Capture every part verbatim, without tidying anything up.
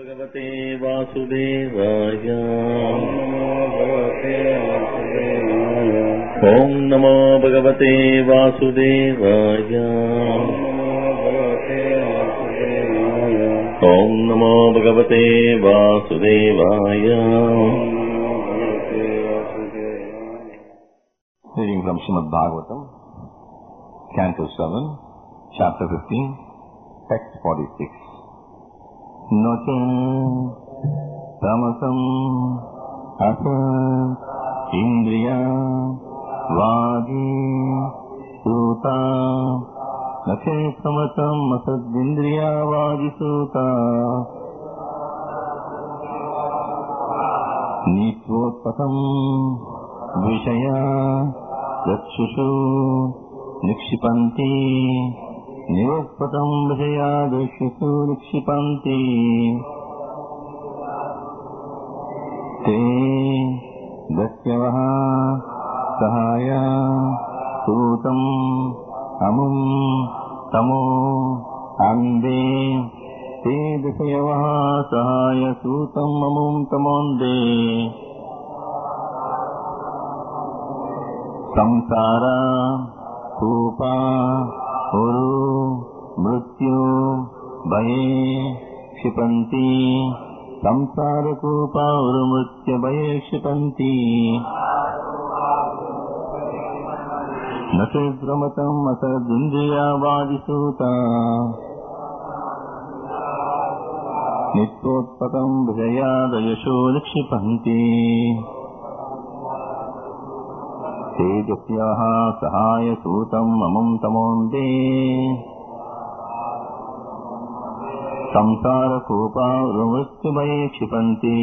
भगवते वासुदेवाय। ओम नमो भगवते वासुदेवाय। ओम नमो भगवते वासुदेवाय। Reading from Srimad Bhagavatam, Canto seven, Chapter fifteen, Text forty-six. Nocha tamasam asat indriya vadi suta nache tamasam asat indriya vadi suta nitvopatam vishaya Yakshushu nikshipanti niruppatam vijaya yakshushu nikshipanti te dasyavaha sahaya sutam amum tamo ande te dasyavaha sahaya sutam amum tamonde samsara kupa uru mrityu baye kshipanti samsara kupa uru mrityu baye kshipanti nase brahmatam asadindriya vadisuta nityotpatam vijayadayasho nikshipanti Tejasyaha sahaya sutam amam tamonde samsara kupa urumrityabaye kshipanti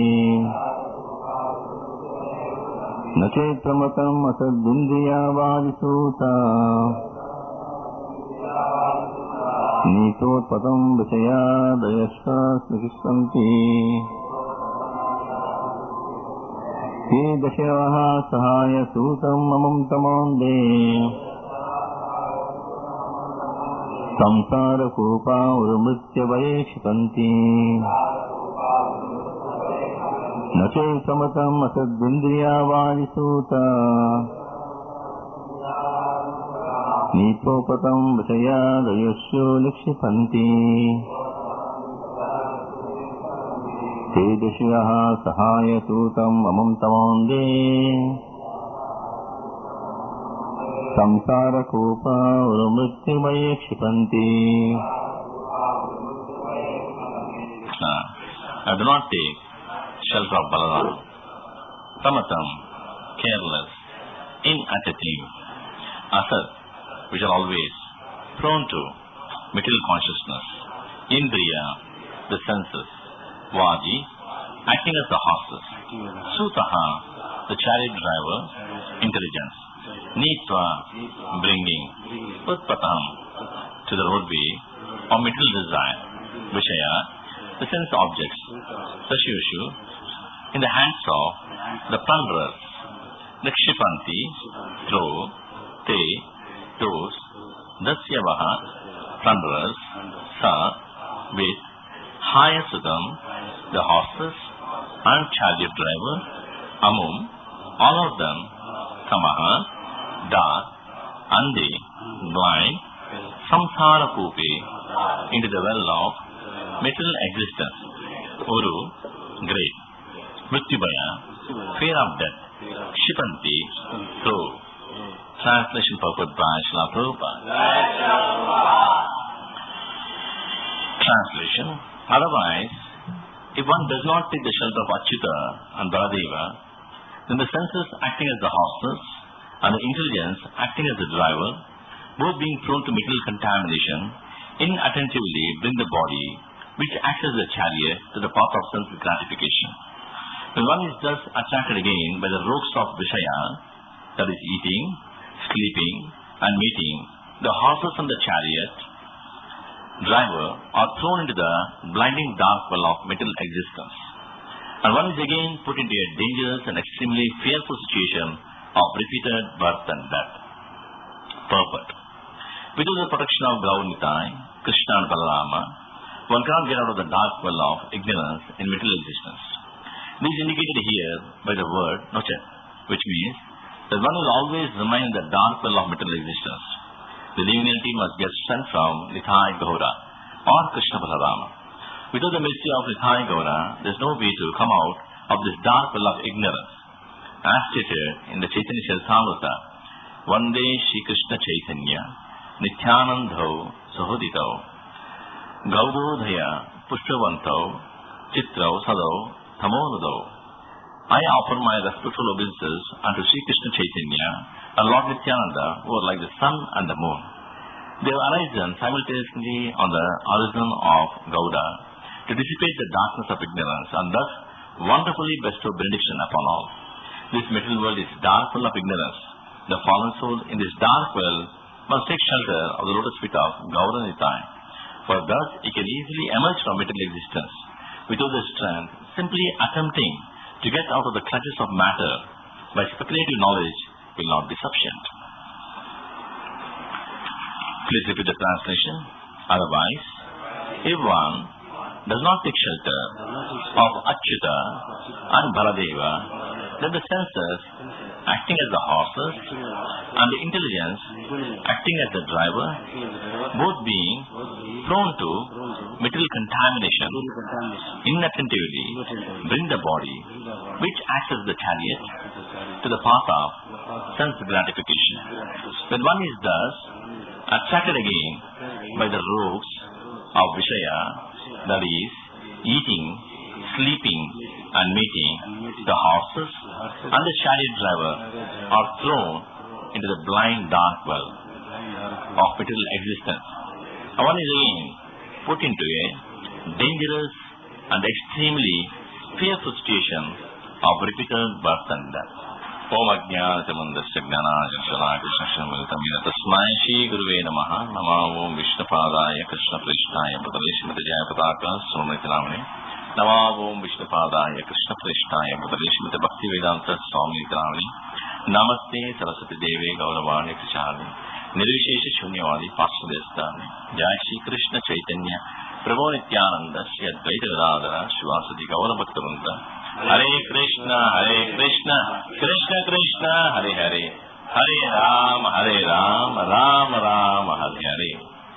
nache pramatam asadindriya vadisuta nitotpatam vishaya dayasya nikishpanti Te dasyavaha sahaya sutam amam tamonde samsara kupa urumrityabaye kshipanti nache samatam asadindriya vadisuta nitopatam vishaya dayasyo nikshipanti Tejasyaha sahaya sutam amam tamonde samsara kupa urumrityabaye kshipanti. I do not take shelter of Balaram. Tamatam, careless, inattentive, asat, which are always prone to material consciousness, indriya, the senses, Vadi, acting as the horses, Sutaha, the chariot driver, intelligence, Nitva, bringing, Utpatam, to the roadway of material desire, Vishaya, the sense objects, Sashushu, in the hands of the plunderers, Nikshipanti, throw, Te, those, Dasyavaha, plunderers, Sa, with, Hayasudam, the horses and chariot driver, Amum, all of them, Tamaha, dark, Ande, blind, Samsara Kupe, into the well of material existence, Uru, great, Mrityubhaya, fear of death, Kshipanti, through. Translation purport by Srila Prabhupada. Translation. Otherwise, if one does not take the shelter of Achyuta and Baladeva, then the senses acting as the horses and the intelligence acting as the driver, both being prone to material contamination, inattentively bring the body, which acts as the chariot, to the path of sense gratification. When one is thus attracted again by the ropes of Vishaya, that is eating, sleeping and meeting, the horses and the chariot driver are thrown into the blinding dark well of material existence. And one is again put into a dangerous and extremely fearful situation of repeated birth and death. Purport. Without the protection of Gaur Nitai, Krishna and Balarama, one cannot get out of the dark well of ignorance in material existence. This is indicated here by the word noche, which means that one will always remain in the dark well of material existence. The divinity must get strength from Nithai Gaura or Krishna Balarama. Without the mystery of Nithai Gaura, there is no way to come out of this dark well of ignorance. As stated in the Chaitanya Charitamrita, Vande Shri Krishna Chaitanya Nityanandho Sahodito Gaudodhaya Pushpavanto Chitrao Sadao Tamonado. I offer my respectful obeisances unto Sri Krishna Chaitanya and Lord Nityananda, who are like the sun and the moon. They have arisen simultaneously on the horizon of Gauda to dissipate the darkness of ignorance and thus wonderfully bestow benediction upon all. This material world is dark, full of ignorance. The fallen soul in this dark well must take shelter of the lotus feet of Gaura Nitai, for thus it can easily emerge from material existence. Without the strength, simply attempting to get out of the clutches of matter by speculative knowledge will not be sufficient. Please repeat the translation. Otherwise, if one does not take shelter of Achyuta and Baladeva, then the senses acting as the horses and the intelligence acting as the driver, both being prone to material contamination, inattentively bring the body, which acts as the chariot, to the path of sense gratification. When one is thus attracted again by the rogues of Vishaya, that is, eating, sleeping and meeting, the horses and the chariot driver are thrown into the blind dark well of material existence. And one is again put into a dangerous and extremely fearful situation of repeated birth and death. Om Ajnana Tamandasya Gnanajana Krishna Shamilitamina Tasmai Shri Guruve Namaha Nama Om Vishnupadaya Krishna Prishnaya Padaleshmita Jaya Pataka Sumritanamani Nama Om Vishnupadaya Krishna Prishnaya Padaleshmita Bhakti Vedanta Swamitanamani Namaste Saraswati Devi Gauravani Krishani Nirvishesha Shunyavadi Pasudestani Jai Shri Krishna Chaitanya Prabhu Nityananda Shri Advaita Gadadhara Shivasati Gaura Bhaktivinoda Hare Krishna, Hare Krishna, Krishna Krishna, Hare Hare, Hare Rama, Hare Rama, Rama Rama, Hare Hare.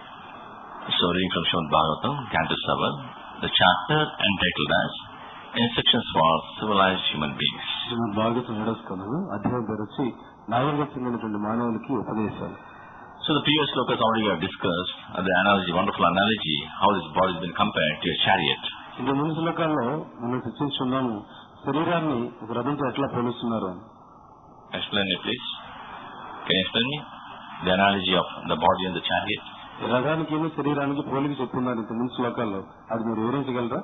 So reading from Srimad Bhagavatam, Canto seven, the chapter entitled as Instructions for Civilized Human Beings. Srimad Bhagavatam ఏడవ అధ్యాయం పేరు వచ్చి నాగరికమైనటువంటి మానవులకి ఉపదేశాలు. So the previous slokas already have discussed uh, the analogy, wonderful analogy, how this body has been compared to a chariot. ఇంత ముందు శ్లోకాల్లో మనం చర్చించుకున్నాము శరీరాన్ని ఒక రథంతో ఎట్లా పోలుస్తున్నారు. Explain it, please. Can you explain me the analogy of the body and the chariot? రథానికి శరీరానికి పోలిక చెప్తున్నారు ఇంత ముందు శ్లోకాల్లో, అది మీరు వివరించగలరా?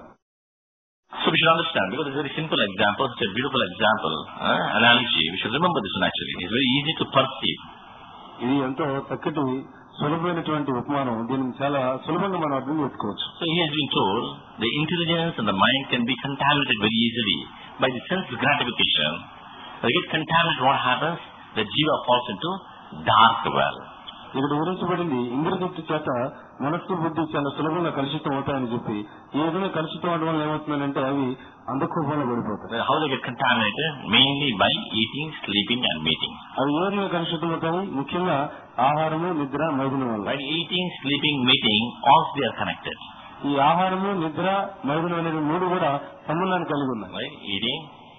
So we should understand, because it's a very simple example, it's a beautiful example, uh, analogy. We should remember this one actually. It's very easy to perceive. ఇది ఎంతో చక్కటి సులభమైనటువంటి ఉపమానం, దీన్ని చాలా సులభంగా మనం అర్థం చేసుకోవచ్చు. So he has been told the intelligence and the mind can be contaminated very easily by the sense gratification. When it gets contaminated, what happens? The jiva falls into dark well. ఇక్కడ వివరించబడింది ఇంద్రశక్తి చేత మనస్సు బుద్ధి చాలా సులభంగా కలుషితం అవుతాయని చెప్పి, ఈ విధంగా కలుషితం అవడం వల్ల ఏమవుతుందంటే అవి అంధకోపంలో పడిపోతాయి. How they get contaminated? Mainly by eating, sleeping and meeting. అవి ఏ విధంగా కలుషితం అవుతాయి? ముఖ్యంగా ఆహారము, నిద్ర, మైథునం వల్ల. By eating, sleeping, meeting, all they are connected. ఈ ఆహారము, నిద్ర, మైథునం అనేది మూడు కూడా సంబంధాన్ని కలిగి ఉన్నాయి. Right? Eating,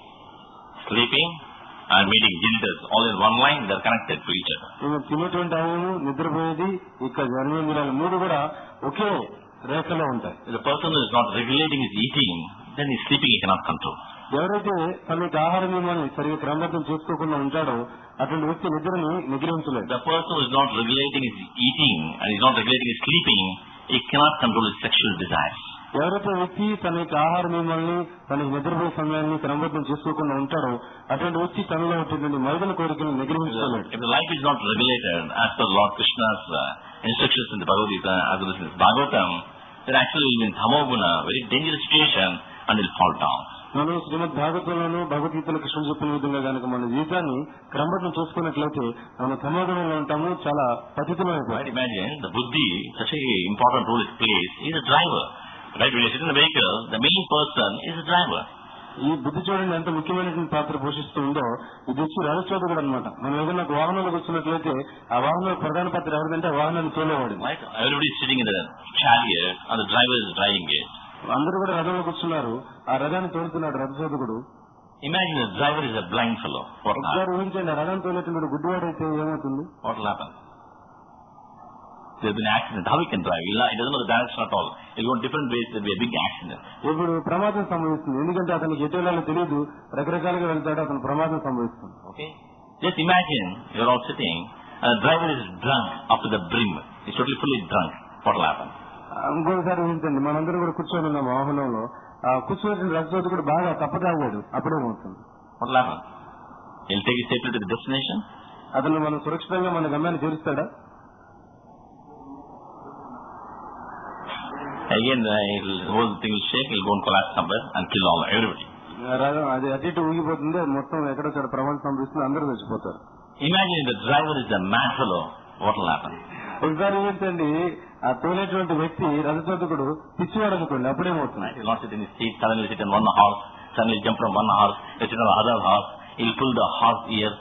sleeping and meeting, genitals, all in one line, they are connected to each other. తినేటువంటి అవయము, నిద్రపోయేది, ఇక్కడ జన్మేంద్రియాలు మూడు కూడా ఒకే రేఖలో ఉంటాయి. If the person who is not regulating his eating, then his sleeping he cannot control. ఎవరైతే తన యొక్క ఆహార నియమాన్ని సరిగ్గా క్రమబద్ధం చేసుకోకుండా ఉంటాడో అటువంటి వ్యక్తి నిద్రని నిగ్రహించలేదు. The person who is not regulating his eating and is not regulating his sleeping, he cannot control his sexual desires. ఎవరైతే వ్యక్తి తన యొక్క ఆహార నియమాన్ని, తన నిద్రపోయే సమయాన్ని క్రమబద్ధం చేసుకోకుండా ఉంటాడో అటువంటి వ్యక్తి తనలో ఉంటుంది మైదన కోరికలను నిగ్రహించలేదు. If the life is not regulated as per Lord Krishna's uh, instructions in the Bhagavad Gita as well as in Bhagavatam, then actually will be in Tamoguna, very dangerous situation, and will fall down. మనం శ్రీమద్ భాగవతంలోను భగవద్గీతలో కృష్ణ చెప్పిన విధంగా కనుక మన జీవితాన్ని క్రమబద్ధం చేసుకున్నట్లయితే మనం తమోగుణంలో ఉంటాము, చాలా పతితమైపోయి. Imagine the buddhi, such a important role it plays, is a driver. Right, when you sit in the vehicle, the main person is the driver. ఈ బుద్ధి చూడండి ఎంత ముఖ్యమైనటువంటి పాత్ర పోషిస్తుందో, ఇది వచ్చి రజచోదకుడు అనమాట. మనం ఏదైనా ఒక వాహనంలో కూర్చున్నట్లయితే ఆ వాహనంలో ప్రధాన పాత్ర ఎవరిదంటే ఆ వాహనాన్ని తోలేవాడు. Right, everybody is sitting in the chariot and the driver is driving it. అందరూ కూడా రథంలో కూర్చున్నారు, ఆ రథాన్ని తోలుతున్నాడు రజచోదకుడు. Imagine the driver is a blind fellow. What will happen? ఊహించండి, ఆ రథాన్ని తోలేటువంటి గుడ్డివాడైతే ఏమవుతుంది? What will happen? There will be an accident. How he can drive? He doesn't know the direction at all. He'll go in different ways. There will be a big accident. ఇప్పుడు ప్రమాదం సంభవిస్తుంది, ఎందుకంటే అతనికి ఎటు వెళ్ళాలో తెలియదు, రకరకాలుగా వెళ్తాడు, అతను ప్రమాదం సంభవిస్తుంది. Okay? Just imagine you're all sitting and the driver is drunk up to the brim. He's totally fully drunk. What will happen? ఇంకొకసారి ఊహించండి, మనందరం కూడా కూర్చొని ఉన్నాం వాహనంలో, ఆ కూర్చోవచ్చిన రజచోదకుడు బాగా తప్పతాగాడు, అప్పుడేమవుతుంది? What will happen? He'll take you safely to the destination? అతను మనం సురక్షితంగా మన గమ్యాన్ని చేరుస్తాడా? Again, the whole thing will shake, he'll go and collapse somewhere and kill all everybody. అది అటు ఇటు ఊగిపోతుంది, మొత్తం ఎక్కడొక్కడ ప్రమాదం సంభవిస్తుంది, అందరూ చచ్చిపోతారు. Imagine the driver is a mad fellow, what will happen? ఒకసారి ఏంటండి, ఆ తోలేటువంటి వ్యక్తి రజచోదకుడు పిచ్చివాడు అనుకోండి, అప్పుడేమవుతుంది? He'll not sit in his seat, suddenly sit on one horse, suddenly jump from one horse, he'll sit on the other horse, he'll pull the horse ears.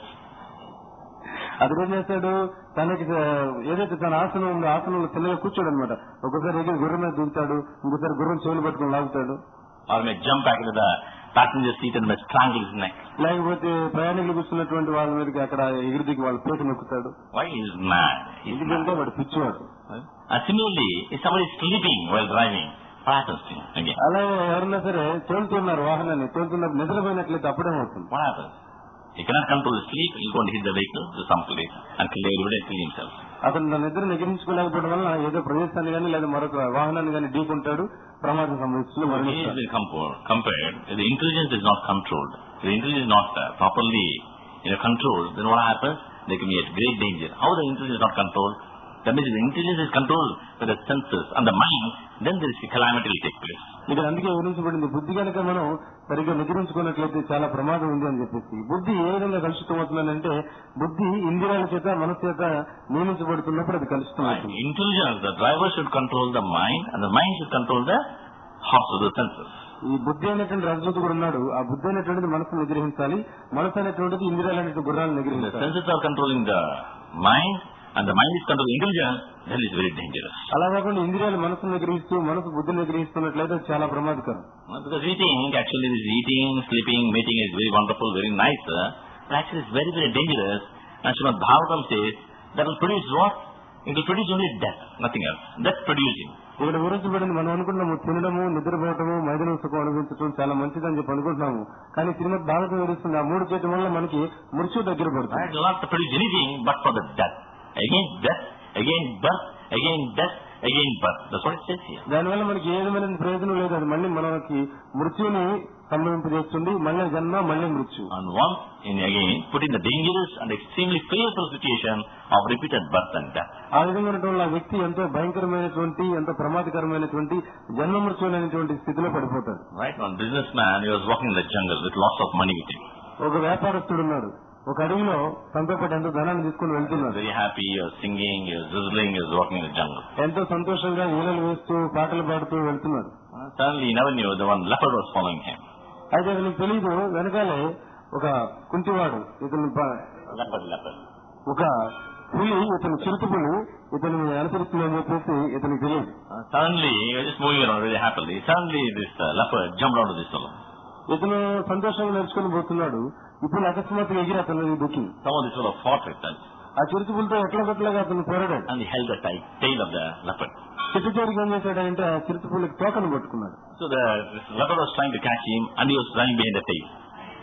అతను ఏం చేస్తాడు, తనకి ఏదైతే తన ఆసనం ఉందో ఆసనంలో చిన్నగా కూర్చోడు అనమాట. ఒకసారి ఎగిరి గుర్రం మీద దిగుతాడు, ఇంకోసారి గుర్రం చెవులు పట్టుకుని లాగుతాడు. Or may jump back into the passenger seat and may strangle his neck. లేకపోతే ప్రయాణికులు కూర్చున్నటువంటి వాళ్ళ మీదకి అక్కడ ఎగిరి దిగి వాళ్ళ పేట నొక్కుతాడు. Why he is mad? ఎందుకంటే వాడు పిచ్చివాడు. And similarly, if somebody is sleeping while driving, what happens to him again? అలాగే ఎవరన్నా సరే తోలుతున్నారు వాహనాన్ని, తోలుతున్నప్పుడు నిద్రపోయినట్లయితే అప్పుడేమవుతుంది? What happens? He cannot control his sleep, he's going to hit the vehicle to some place and kill everybody and kill himself. అతను తన నిద్ర నిగ్రహించుకోలేకపోవడం వల్ల ఏదో ప్రదేశాన్ని కానీ లేదా మరొక వాహనాన్ని కానీ ఢీకుంటాడు, ప్రమాదం సంభవిస్తుంది. He has been compared, the intelligence is not controlled. The intelligence is not uh, properly you know, controlled, then what happens? They can be at great danger. How the intelligence is not controlled? That means the intelligence is controlled by the senses and the mind, then there is a calamity will take place. ఇక్కడ అందుకే వివరించబడింది, బుద్ధి కనుక మనం సరిగ్గా నిగ్రహించుకున్నట్లయితే చాలా ప్రమాదం ఉంది అని చెప్పేసి. బుద్ధి ఏ విధంగా కలుషితం అవుతుందంటే, బుద్ధి ఇంద్రియాల చేత మనసు చేత నియమించబడుతున్నప్పుడు అది కలుషితం అవుతుంది. Intelligence, the driver should control the mind and the mind should control the horse or the senses. ఈ బుద్ధి అనేటువంటి రజచోదకుడు ఉన్నాడు, ఆ బుద్ధి అనేటువంటిది మనసును నిగ్రహించాలి, మనసు అనేటువంటిది ఇంద్రియాలు అనేటువంటి గుర్రాలను నిగ్రహించాలి. The senses are controlling the mind and the mind is controlling intelligence, then it is very dangerous. అలా కాకుండా ఇంద్రియాలు మనసును నిగ్రహిస్తూ మనసు బుద్ధిని నిగ్రహిస్తున్నట్లయితే చాలా ప్రమాదకరం. Because we think actually this eating, sleeping, mating is very wonderful, very nice, but actually it's very very dangerous. And Srimad Bhagavatam says that will produce what? It will produce only death, nothing else. Death producing. ఇక్కడ వివరించబడింది, మనం అనుకుంటున్నాము తినడము, నిద్రపోవటము, మైదనం సుఖం అనుభవించడం చాలా మంచిదని చెప్పి అనుకుంటున్నాము. కానీ శ్రీమద్ భాగవతం వివరిస్తుంది, ఆ మూడు చేయటం వల్ల మనకి మృత్యు దగ్గర పడుతుంది. It will not produce anything but for the death. Again death, again birth, again death, again birth. That's what it says here. దానివల్ల మనకి ఏ విధమైన ప్రయోజనం లేదు, అది మళ్ళీ మనకి మృత్యుని సంభవింపజేస్తుంది, మళ్ళీ జన్మ, మళ్ళీ మృత్యు. And once in again put in the dangerous and extremely fearful situation of repeated birth and death. ఆ విధంగా ఉన్నటువంటి ఆ వ్యక్తి ఎంతో భయంకరమైనటువంటి, ఎంతో ప్రమాదకరమైనటువంటి జన్మ మృత్యులైనటువంటి స్థితిలో పడిపోతాడు. Right, one businessman, he was walking in the jungle with lots of money with him. ఒక వ్యాపారస్తుడు ఉన్నాడు, ఒక అడవిలో సంతోషపడి ఎంతో ధనాన్ని తీసుకుని వెళ్తున్నాడు. Very happy, he was singing, he was whistling, he was walking in the jungle. ఎంతో సంతోషంగా ఈలలు వేస్తూ పాటలు పాడుతూ వెళ్తున్నాడు. Suddenly he never knew the one leopard was following him. అయితే అతనికి తెలీదు, వెనకాలే ఒక కుంటివాడు ఇతను Leopard, leopard. ఒక పులి, ఇతను చిరుతపులి ఇతను అనుసరిస్తుందని చెప్పేసి ఇతనికి తెలియదు. Suddenly he was just moving around very happily. Suddenly this uh, leopard jumped onto this fellow. ఇతను సంతోషంగా నడుచుకుని పోతున్నాడు, ఇప్పుడు అకస్మాత్తుగా ఎగిరి అతను దుఃఖి. Some of this fellow fought with us. ఆ చిరుతపులితో ఎట్లా కొట్టలాగా అతను పోరాడాడు. And he held the tight tail of the leopard. చిట్టు చివరికి ఏం చేశాడంటే ఆ చిరుతపులికి తోకను పట్టుకున్నాడు. So the leopard was trying to catch him and he was running behind the tail.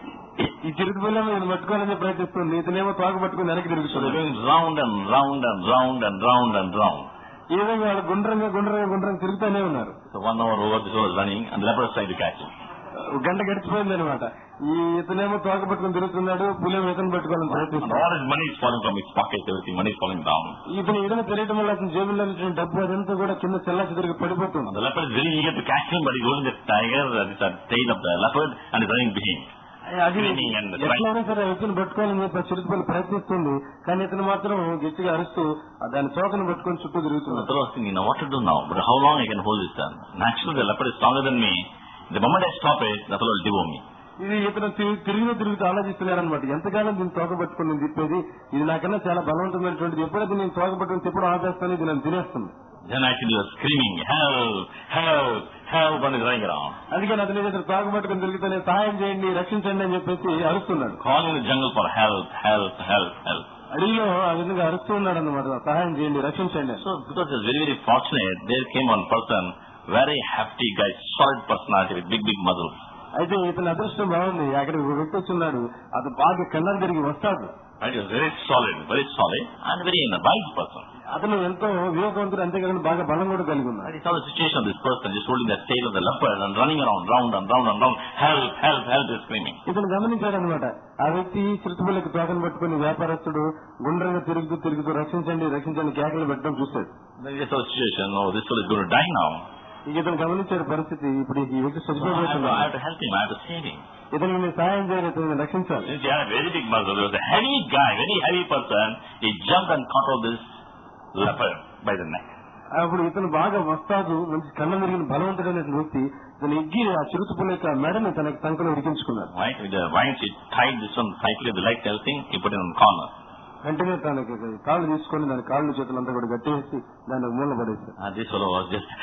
ఈ చిరుతపులేమో ఈయన పట్టుకోవాలని ప్రయత్నిస్తుంది, ఇతనేమో తోక పట్టుకుని వెనక్కి So తిరుగుతుంది. they're going round and round and round and round and round. ఈ విధంగా వాళ్ళు గుండ్రంగా గుండ్రంగా గుండ్రంగా తిరుగుతూనే ఉన్నారు. So one hour over this was running and the leopard was trying to catch him. గంట గడిచిపోయింది అనమాట. ఈ ఇతనేమో తోక పట్టుకుని తిరుగుతున్నాడు, పులేమో ఇతను పట్టుకోవాలని And ప్రయత్నిస్తున్నాడు. all his money is falling from his pocket, everything, money is falling down. ఇతను ఏదైనా తెలియటం వల్ల అతని జేబుల్లో ఉన్నటువంటి డబ్బు అదంతా కూడా కింద చెల్లా చెదిరికి పడిపోతుంది. The leopard is very eager to catch him, but he's holding the tiger, that is the tail of the leopard, and is running behind. అది ఎట్లయినా సరే వ్యక్తిని పట్టుకోవాలని చెప్పి చిరుతపల్లి ప్రయత్నిస్తుంది, కానీ ఇతను మాత్రం గట్టిగా అరుస్తూ దాని తోకను పట్టుకొని చుట్టూ తిరుగుతున్నాడు. What to do now? But how long I can hold this gun? Naturally, the leopard is stronger than me. The moment I stop it, the fellow will devour me. ఇది ఇతను తిరిగి తిరుగుతూ ఆలోచిస్తున్నాడు అనమాట. ఎంతకాలం దీన్ని తోక పట్టుకుని నేను తిప్పేది, ఇది నాకన్నా చాలా బలవంతమైనటువంటిది, ఎప్పుడైతే నేను తోక పట్టుకుని తిప్పడం ఆపేస్తాను, ఇది నన్ను తినేస్తుంది. Then actually you are screaming, help, help, help and is running around. అందుకని అతని దగ్గర తోక పట్టుకుని తిరుగుతానే సహాయం చేయండి, రక్షించండి అని చెప్పేసి అరుస్తున్నాడు. Calling the jungle for help, help, help, help. అడవిలో ఆ విధంగా అరుస్తూ ఉన్నాడు అన్నమాట, సహాయం చేయండి, రక్షించండి. So because it's very very fortunate, there came one person, very hefty guy, solid personality with big big muscles. అయితే ఇతని అదృష్టం బాగుంది, అక్కడికి ఒక వ్యక్తి వచ్చున్నాడు, అతను బాగా కళ్ళం తిరిగి వస్తాడు. Right, is very solid, very solid and very wise person. అతను ఎంతో వివేకవంతుడు, అంతేకాకుండా బాగా బలం కూడా కలిగి ఉన్నాడు. He saw the situation of this person just holding the tail of the leopard and running around, round and round and round, help, help, help, is screaming. ఇతను గమనించాడు అనమాట, ఆ వ్యక్తి చిరుతపుల్లకి తోకను పట్టుకుని వ్యాపారస్తుడు గుండ్రంగా తిరుగుతూ తిరుగుతూ రక్షించండి రక్షించండి కేకలు పెట్టడం చూశాడు. Then he saw the situation, oh, this fellow is going to die now. ఇక ఇతను గమనించాడు పరిస్థితి, ఇప్పుడు ఈ వ్యక్తి చచ్చిపోతున్నాడు, I have to help him, I have to save him. ఇతను నేను సహాయం చేయాలి, ఇతను రక్షించాలి. Since he had a very big muscle, he was a heavy guy, very heavy person, he jumped and caught hold this leopard by the neck. అప్పుడు ఇతను బాగా వస్తాదు, మంచి కళ్ళ మెరిగిన బలవంతుడైన వ్యక్తి ఇతను ఎగ్గి ఆ చిరుతపుల్ల యొక్క మెడని తనకి సంకలో ఇరికించుకున్నాడు. Right, with the vines he tied this one tightly with the leg tail thing, he put it on the corner. వెంటనే తనకి కాళ్ళు తీసుకొని దాని కాళ్ళు చేతులంతా కూడా గట్టేసి దాన్ని మూల పడేశారు. And this fellow was just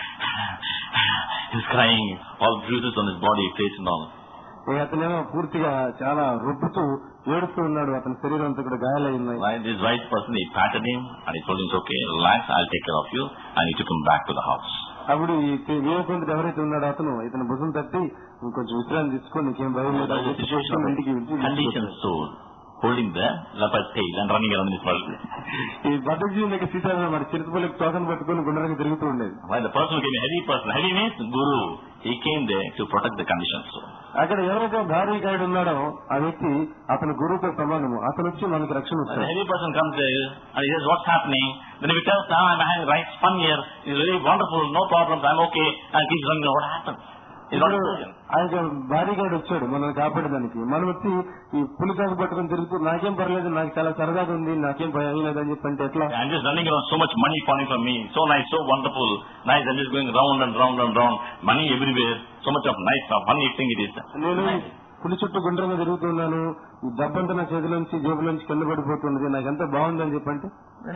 he's crying, all bruises on his body, face and all. అతనేమో పూర్తిగా చాలా రొప్పుతూ ఏడుస్తూ ఉన్నాడు, అతని శరీరం అంతా కూడా గాయాలయ్యాయి. Right, this wise person, he patted him and he told him, it's okay, relax, I'll take care of you, and he took him back to the house. అప్పుడు ఈ వివేకవంతుడు ఎవరైతే ఉన్నాడో అతను ఇతను భుజం తట్టి ఇంకొంచెం విశ్రాంతి తీసుకొని నీకేం భయం లేదు ఇంటికి condition soul holding the leopard tail and running around in this world. ఈ బద్దజీవుని యొక్క సీతారామ మరి చిరుతపుల్లకి తోకను పట్టుకుని గుండ్రంగా తిరుగుతూ ఉండేది. While the person who came a heavy person, heavy means guru, he came there to protect the condition soul. అక్కడ ఎవరైతే భారీకాయుడు ఉన్నాడో ఆ వ్యక్తి అతని గురువుతో సమానము, అతను వచ్చి మనకి రక్షణ ఇస్తాడు. The heavy person comes there and he says, what's happening? Then if he tells, ah, I'm having right fun here, it's very wonderful, no problems, I'm okay, and keeps running, what happens? ఆయన భారీగాడు వచ్చాడు మనల్ని కాపాడడానికి, మనం వచ్చి ఈ పులికాకు పట్టుకుని తిరుగుతూ నాకేం పర్లేదు, నాకు చాలా సరదాగా ఉంది, నాకేం భయం లేదని చెప్పంటే ఎట్లా? I'm just running around, so much money falling from me, so nice, so wonderful, nice, I'm just going round and round and round, money everywhere, so much of nice, funny thing it is. నేను పులి చుట్టూ గుండ్రంగా తిరుగుతున్నాను, ఈ డబ్బంతా నా చేతిలోంచి జేబులోంచి కింద పడిపోతున్నది, నాకెంత బాగుందని చెప్పంటే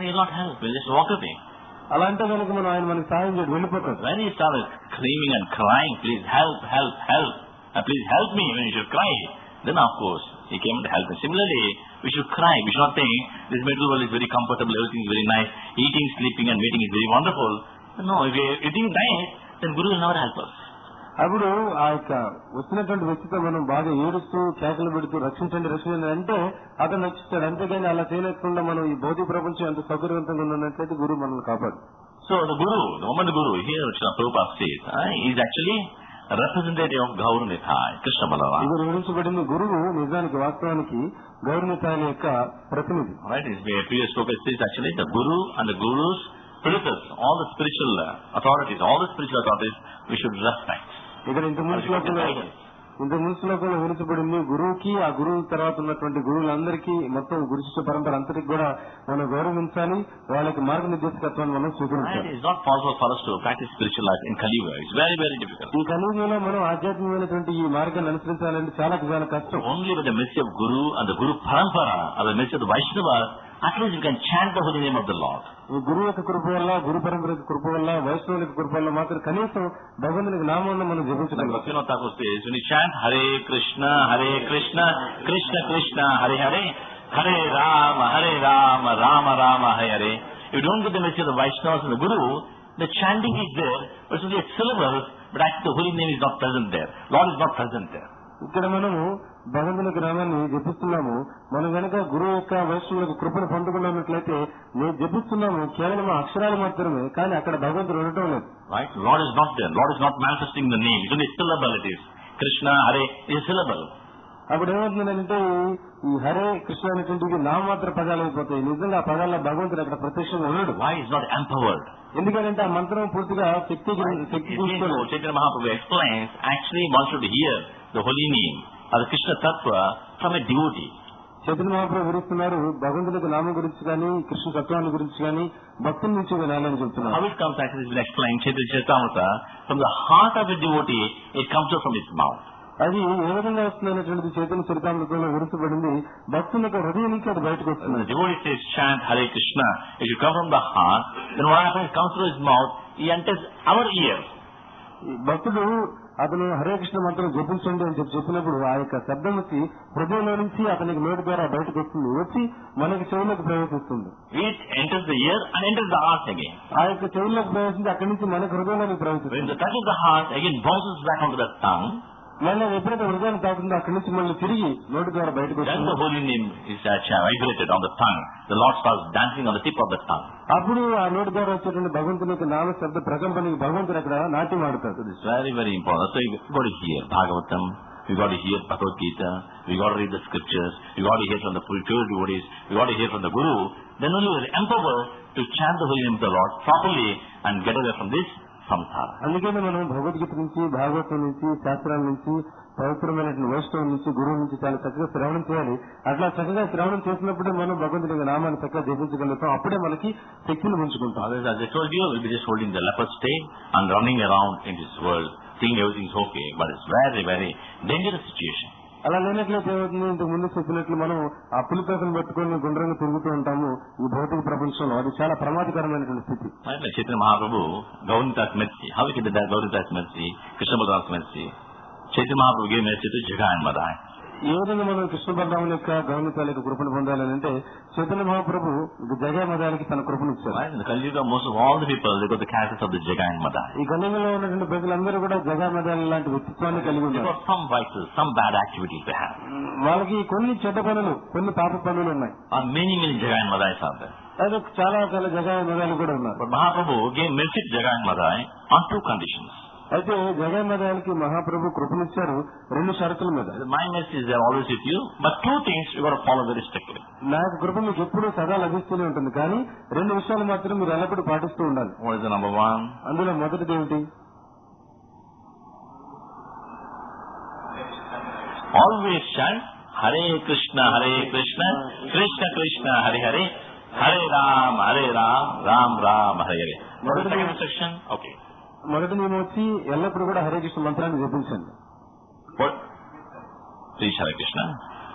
అలా అంటే కనుక మనం ఆయన మనకి సాయం చేయడం వెళ్ళిపోతాడు. When he started screaming and crying, please help, help, help, uh, please help me, when you should cry, then of course he came to help him. Similarly, we should cry, we should not think this material world is very comfortable, everything is very nice, eating, sleeping and waiting is very wonderful. No, if you are eating nice, then Guru will never help us. అప్పుడు ఆ యొక్క వచ్చినటువంటి వ్యక్తితో మనం బాగా ఏడుస్తూ కేకలు పెడుతూ రక్షించండి రక్షించండి అంటే అతను రక్షిస్తాడు, అంతేగాని అలా చేయలేకుండా మనం ఈ భౌతిక ప్రపంచం ఎంత సౌకర్యవంతంగా ఉన్నట్లయితే గురువు మనల్ని కాపాడు. So the Guru, the moment the Guru, here Prabhupada says, uh, is actually a representative of Gauranitai, Krishna Balaram. ఇది వివరించబడింది గురువు నిజానికి వాస్తవానికి గౌరనితాయ యొక్క ప్రతినిధి. Right, his previous focus is actually the Guru and the Guru's predecessors, all the spiritual authorities, all the spiritual authorities we should respect. ఇక్కడ ఇంత ముందు శ్లోకంలో ఇంత ముందు శ్లోకంలో వివరించబడింది గురువుకి ఆ గురువు తర్వాత ఉన్నటువంటి గురువులందరికీ మొత్తం గురు శిష్య పరంపర అంతటికి కూడా మనం గౌరవించాలి, వాళ్ళకి మార్గనిర్దేశకత్వాన్ని మనం స్వీకరించాలి. It is not possible for us to practice spiritual life in Kali Yuga. It's very very difficult. ఈ కలియుగంలో మనం ఆధ్యాత్మికమైనటువంటి ఈ మార్గాన్ని అనుసరించాలంటే చాలా చాలా కష్టం. Only with the mercy of Guru and the Guru Parampara or the mercy of the Vaishnava, at least you can chant the holy name of the Lord. ఈ గురువు యొక్క కృప వల్ల, గురు పరంపర యొక్క కృప వల్ల, వైష్ణవుల యొక్క కృప వల్ల మాత్రం కనీసం భగవంతునికి నామాన్ని మనం జపించగలం. Bhaktivinoda Thakur says, when you chant Hare Krishna, Hare Krishna, Krishna Krishna, Hare Hare, Hare Rama, Hare Rama, Rama Rama, Hare Hare. If you don't get the message of the Vaishnavas and the Guru, the chanting is there, but it's only a syllable, but actually the holy name is not present there. Lord is not present there. ఇక్కడ మనము భగవంతునికి నామాన్ని జపిస్తున్నాము, మనం కనుక గురువు యొక్క వైష్ణవులకు కృపను పొందుకున్నట్లయితే మేము జపిస్తున్నాము కేవలం అక్షరాలు మాత్రమే, కానీ అక్కడ భగవంతుడు ఉండటం లేదు. Right? Lord is not there. Lord is not manifesting the name. It's only syllable it is. Krishna, Hare is a syllable. అప్పుడు ఏమవుతుందంటే ఈ హరే కృష్ణ అనేటువంటి నామమాత్ర పదాలు అయిపోతాయి. నిజంగా ఆ పదాల్లో భగవంతుడు అక్కడ ప్రత్యక్షంగా ఉన్నాడు. Why is not empowered? ఎందుకంటే ఆ మంత్రం పూర్తిగా శక్తి శక్తి Chaitanya Mahaprabhu explains, actually one should hear the holy name or the Krishna Tattva from a devotee. Chaitanya Mahaprabhu వివరిస్తున్నారు భగవంతునికి నామం గురించి కానీ కృష్ణ తత్వాన్ని గురించి కానీ భక్తుల నుంచి వినాలని చెప్తున్నారు. How it comes actually is been explained Chaitanya Charitamrita, from the heart of a devotee it comes out from his mouth. అది ఏ విధంగా వస్తుందనేటువంటిది చైతన్య చరితామృతంలో వివరించబడింది. భక్తుల యొక్క హృదయం నుంచి అది బయటకు వస్తుంది. The devotee says chant Hare Krishna, it should come from the heart. Then what happens? It comes through his mouth, he enters our ears. భక్తుడు అతను హరే కృష్ణ మంత్రం జపించండి అని చెప్పి చెప్పినప్పుడు ఆ యొక్క శబ్దం వచ్చి హృదయంలో నుంచి అతనికి నోటి ద్వారా బయటకు వస్తుంది, వచ్చి మనకి చెవులకు ప్రవేశిస్తుంది. It enters the ear and enters the heart again. ఆ యొక్క చెవులకు ప్రవేశించి అక్కడి నుంచి మనకు హృదయంలోకి ప్రవేశిస్తుంది. When the touch of the heart again bounces back onto the tongue, మళ్ళీ ఎప్పుడైతే హృదయాన్ని తాకుందో అక్కడి నుంచి మళ్ళీ తిరిగి నోటి ద్వారా బయటకు then వస్తుంది. the holy name is uh, vibrated on the tongue. The Lord starts dancing on the tip of the tongue. అప్పుడు ఆ నోటి ద్వారా వచ్చేటువంటి భగవంతుని యొక్క నామ శబ్ద ప్రకంపనకి భగవంతుడు అక్కడ నాట్యం ఆడతాడు. So it's very very important. So you got to hear Bhagavatam, you got to hear Bhagavad Gita, you got to read the scriptures, you got to hear from the full pure devotees, you got to hear from the Guru. Then only you are empowered to chant the holy name of the Lord properly and get away from this samsara. అందుకని మనం భగవద్గీత నుంచి, భాగవతం నుంచి, శాస్త్రాల నుంచి, పవిత్రమైనటువంటి వైష్ణవం నుంచి, గురువు నుంచి చాలా చక్కగా శ్రవణం చేయాలి. అట్లా చక్కగా శ్రవణం చేసినప్పుడే మనం భగవంతుడి యొక్క నామాన్ని చక్కగా జపించగలుగుతాం. అప్పుడే మనకి శక్తిని పుంజుకుంటాం. Others, as I told you, will be just holding the leopard's tail and running around in this world, thinking everything is okay, but it's very, very dangerous situation. అలా లేనట్లయితే ఏమవుతుంది, ఇంతకు ముందు చెప్పినట్లు మనం ఆ పులిపేకను పట్టుకొని గుండ్రంగా తిరుగుతూ ఉంటాము ఈ భౌతిక ప్రపంచంలో. అది చాలా ప్రమాదకరమైనటువంటి స్థితి. Like Chaitanya Mahaprabhu, Gauranitas mercy. How we get the Gauranitas mercy, Krishna Balaram's mercy? Chaitanya Mahaprabhu gave mercy to Jagai and Madai. ఏ విధంగా మనం కృష్ణ బలరాముల యొక్క గౌరవతాల యొక్క కృపను పొందాలని అంటే చైతన్య మహాప్రభు జగై మదాలకి తన కృపను ఇచ్చారు. In the Kali Yuga, most of all the people, they got the characters of the Jagai and Madai. ఈ కలియుగంలో ఉన్నటువంటి ప్రజలందరూ కూడా జగై మదాల లాంటి వ్యక్తిత్వాన్ని కలిగి They ఉన్నారు. got some vices, some bad activities they have. వాళ్ళకి కొన్ని చెడ్డ పనులు, కొన్ని పాప పనులు ఉన్నాయి. And many, many Jagai and Madais are there. అదే చాలా రకాల జగై మదాలు కూడా ఉన్నారు. But Mahaprabhu gave mercy to Jagai and Madai on two conditions. అయితే జగై మదాలకి మహాప్రభు కృపనిచ్చారు రెండు షరతుల మీద. My mercy is there always with you, but two things you got to follow very strictly. నా యొక్క కృప మీకు ఎప్పుడూ సదా లభిస్తూనే ఉంటుంది, కానీ రెండు విషయాలు మాత్రం మీరు ఎల్లప్పుడూ పాటిస్తూ ఉండాలి. What is the number one? అందులో మొదటిది ఏమిటి? Always chant Hare Krishna, Hare Krishna, Krishna Krishna, Hare Hare, Hare Ram, Hare Ram, Ram Ram, Hare Hare. What is the second instruction? Okay. మొదటి నియమం వచ్చి ఎల్లప్పుడూ కూడా హరే కృష్ణ మంత్రాన్ని జపించండి. What? Please Hare Krishna.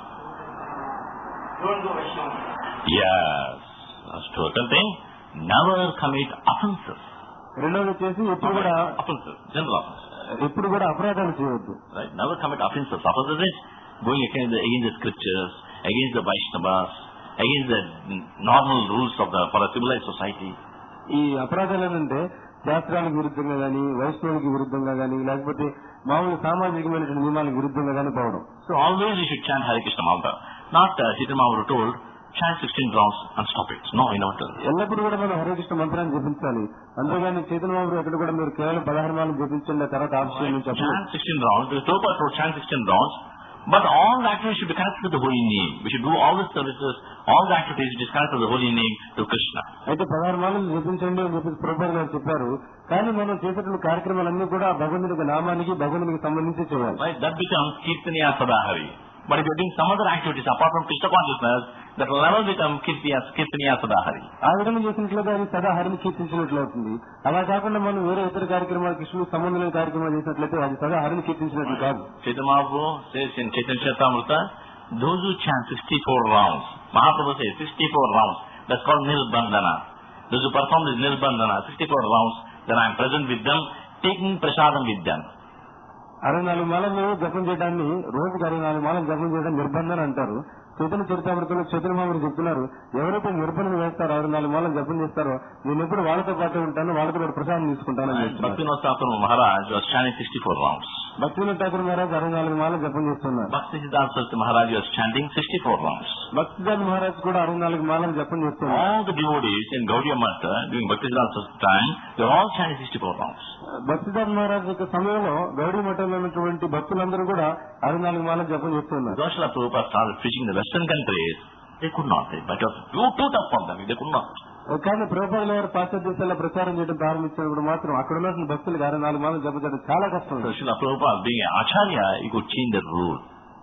Yes. That's total thing. Never commit offenses. రెండవది వచ్చేసి ఎప్పుడు కూడా Offenses. General offenses. ఎప్పుడు కూడా అపరాధాలు చేయవద్దు. Right? Never commit offenses. Offenses is going against the, against the scriptures, against the Vaishnavas, against the normal rules of the, for a civilized society. ఈ అపరాధాలు ఏంటంటే శాస్త్రాలకు విరుద్ధంగా గానీ, వైష్ణవునికి విరుద్ధంగా గానీ, లేకపోతే మామూలు సామాజికమైనటువంటి నియమాలకు విరుద్ధంగా గానీ పోవడం. So always you should chant Hare Krishna mantra. Not uh, Chaitanya Mahaprabhu told, chant sixteen rounds and stop it. No, he never told. ఎల్లప్పుడు కూడా మనం హరే కృష్ణ మంత్రాన్ని జపించాలి. అంతేగాని చైతన్య మహాప్రభు ఎక్కడ కూడా మీరు కేవలం పదహారు మాటలు జపించండి తర్వాత ఆప్షన్ నుంచి chant sixteen rounds. The Prabhupada told chant sixteen rounds. But all the activities should be connected to the holy name. We should do all the services, all the activities which is connected to the holy name to Krishna. అయితే పదహారు మాటలు జపించండి అని చెప్పి ప్రభుపాద గారు చెప్పారు. కానీ మనం చేసేటువంటి కార్యక్రమాలన్నీ కూడా భగవంతుడి నామానికి, భగవంతునికి సంబంధించి చేయాలి. Right? That becomes Kirtaniya Sadahari. But if you're doing some other activities apart from Krishna consciousness, that will never become Kirtaniya Kirtaniya Sadahari. ఆ విధంగా చేసినట్లుగా అది సదా హరిని కీర్తించినట్లు అవుతుంది. అలా కాకుండా మనం వేరే ఇతర కార్యక్రమాలు, కృష్ణుడికి సంబంధం లేని కార్యక్రమాలు చేసినట్లయితే అది సదా హరిని కీర్తించినట్లు కాదు. Chaitanya Mahaprabhu says in Chaitanya Charitamrita, those who chant sixty-four rounds, Mahaprabhu says sixty-four rounds, that's called Nilbandhana. Those who perform this Nilbandhana, sixty-four rounds, then I am present with them, taking prasadam with them. అరవై నాలుగు మాలలు జపం చేయడాన్ని, రోజుకి అరవై నాలుగు మాలలు జపం చేయడం నిర్బంధన అంటారు. చైతన్య చరితామృతంలో చైతన్య మహాప్రభు చెప్తున్నారు, ఎవరైతే నిర్బంధన వేస్తారో అరవై నాలుగు మాలలు జపం చేస్తారో నేను ఎప్పుడు వాళ్ళతో పాటు ఉంటాను, వాళ్ళతో పాటు ప్రసాదం తీసుకుంటానని చెప్తున్నారు. Bhaktivinoda Thakur Maharaj was chanting sixty-four rounds. భక్తివినోద Thakur Maharaj అరవై నాలుగు మాలలు జపం చేస్తున్నారు. Bhaktisiddhanta Saraswati Maharaj was chanting sixty-four rounds. భక్తిదాన్ Maharaj కూడా అరవై నాలుగు మాలలు జపం చేస్తున్నారు. All the devotees in Gaudiya Mata during Bhaktisiddhanta Saraswati time, they were all chanting sixty-four rounds. భక్తిదాన్ Maharaj యొక్క సమయంలో గౌడీ మఠంలో ఉన్నటువంటి భక్తులందరూ కూడా అరవై నాలుగు మాలలు జపం చేస్తున్నారు. Srila Prabhupada started preaching in the Western countries. They could not. But it was too tough for them. They could not. కానీ ప్రభుపాద గారు పాశ్చాత్య దేశాల్లో ప్రచారం చేయడం ప్రారంభించినప్పుడు మాత్రం అక్కడ ఉన్న భక్తులకు అరవై నాలుగు మాలలు జపం చేయడం చాలా కష్టం. So Srila Prabhupada, being an acharya, he could change the rule.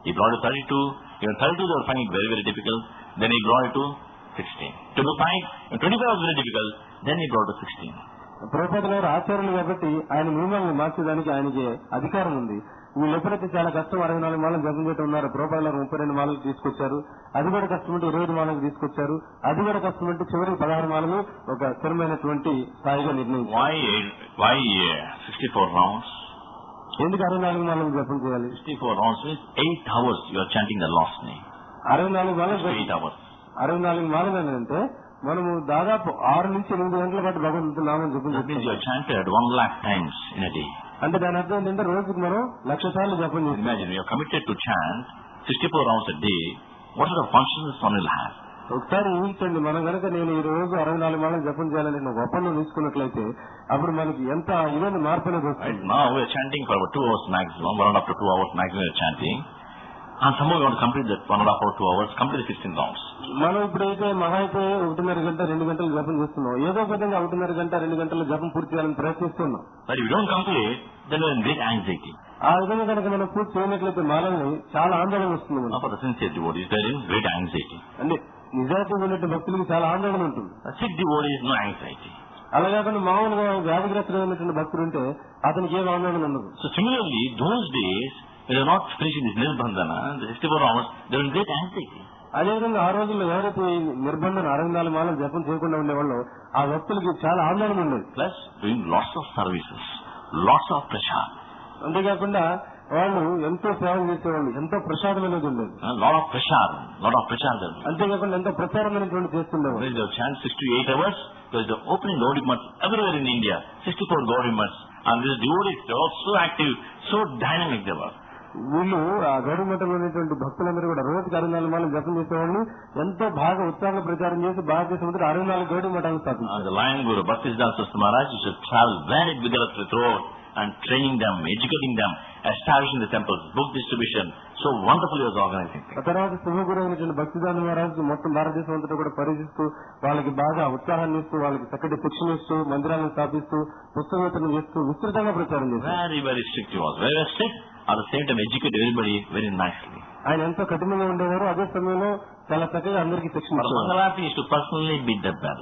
He brought it to thirty-two. Even thirty-two they were finding it very, very difficult. Then he brought it to sixteen. twenty-five, and twenty-five was very difficult. Then he brought it to sixteen. ప్రభుపాదుల వారు ఆచార్యులు కాబట్టి ఆయన నియమాలను మార్చడానికి ఆయనకి అధికారం ఉంది. వీళ్ళు ఎప్పుడైతే చాలా కష్టం అరవై నాలుగు మాలను జపం చేయడం ఉన్నారు, ప్రభుపాదుల వారు ముప్పై రెండు మాలకు తీసుకొచ్చారు. అది కూడా కష్టం అంటే ఇరవై ఐదు మాలకు తీసుకొచ్చారు. అది కూడా కష్టం అంటే చివరికి పదహారు మాలను ఒక స్థిరమైనటువంటి స్థాయిగా నిర్ణయించారు. Why, why uh, sixty-four rounds? ఎందుకు అరవై నాలుగు మాలకు జపం చేయాలి? sixty-four rounds means eight hours you are chanting the Lord's name. అరవై నాలుగు మాలకు eight hours. అరవై నాలుగు మాలలు అంటే మనము దాదాపు ఆరు నుంచి ఎనిమిది గంటల పాటు భగవంతుడి నామం జపం That means you are chanted one lakh times in a day. అంటే దాని అర్థం ఏంటంటే రోజుకి మనం లక్ష సార్లు జపం చేస్తాం. Imagine you are committed to chant sixty-four rounds a day. What sort of consciousness one will have? ఒకసారి ఊహించండి, మనం కనుక నేను ఈ రోజు అరవై నాలుగు మాలకు జపం చేయాలని నేను ఒప్పందం తీసుకున్నట్లయితే అప్పుడు మనకి ఎంత ఇదేంటి మార్పు అనేది వస్తుంది. Now we are chanting for about two hours maximum, one and a half to two hours maximum we are chanting. And somehow we want to complete that one and a half or two hours, complete the sixteen rounds. మనం ఇప్పుడైతే మహా అయితే ఒకటిన్నర గంట రెండు గంటలు జపం చేస్తున్నాం. ఏదో విధంగా ఒకటిన్నర గంట రెండు గంటల జపం పూర్తి చేయాలని ప్రయత్నిస్తున్నాం. But if you don't complete, then you are in great anxiety. ఆ విధంగా కనుక మనం పూర్తి చేయనట్లయితే మాలని చాలా ఆందోళన వస్తుంది. Now for the sincere devotees, they are in great anxiety. అంటే నిజాయితీ ఉన్నట్టు భక్తులకి చాలా ఆందోళన ఉంటుంది. A sick devotee is no anxiety. అలా కాకుండా మామూలుగా వ్యాధిగ్రస్తులైనటువంటి భక్తులు ఉంటే అతనికి ఏం ఆందోళన ఉండదు. So similarly, those days, they are not finishing this nirbandhana, the sixty-four hours, they are in great anxiety. అదేవిధంగా ఆ రోజుల్లో ఎవరైతే నిర్బంధన అరవై నాలుగు మాలను జపం చేయకుండా ఉండేవాళ్ళు ఆ భక్తులకి చాలా ఆందోళన ఉండేది. Plus doing lots of services, lots of pressure. అంతేకాకుండా వాళ్ళు ఎంతో సేవ చేసేవాళ్ళు, ఎంతో ప్రసాదం అనేది ఉండేది. Lot of pressure, lot of pressure. అంతేకాకుండా ఎంతో ప్రచారమైనటువంటి చేస్తుండేవాళ్ళు. They chant six to eight hours. There is the opening Gaudiya Maths everywhere in India, sixty-four Gaudiya Maths. And these devotees, they are so active, so dynamic they were. వీళ్ళు ఆ గౌరవ మఠంలో ఉన్నటువంటి భక్తులందరూ కూడా రోజుకి అరవై నాలుగు మాలను జపం చేసేవాళ్ళు, ఎంతో బాగా ఉత్సాహంగా ప్రచారం చేసి భారతదేశంలో అరవై నాలుగు గౌరవ మఠాలను స్థాపించారు. The Lion Guru Bhaktisiddhanta Saraswati Maharaj used to travel very vigorously throughout and training them, educating them, establishing the temples, book distribution. So wonderfully he was organizing things. ఆ తర్వాత సింహగురు అయినటువంటి భక్తిదాన మహారాజు మొత్తం భారతదేశం అంతటా కూడా పరిశీలిస్తూ వాళ్ళకి బాగా ఉత్సాహాన్ని ఇస్తూ వాళ్ళకి చక్కటి శిక్షణ ఇస్తూ మందిరాలను స్థాపిస్తూ పుస్తకవేత్తలు చేస్తూ విస్తృతంగా ప్రచారం చేశారు. Very, very strict he was. Very, very strict. At the same time educate everybody very nicely. ఆయన ఎంతో కఠినంగా ఉండేవారు, అదే సమయంలో చాలా చక్కగా అందరికీ శిక్షణ ఇచ్చేవారు. Mangalarti is to personally beat the bell.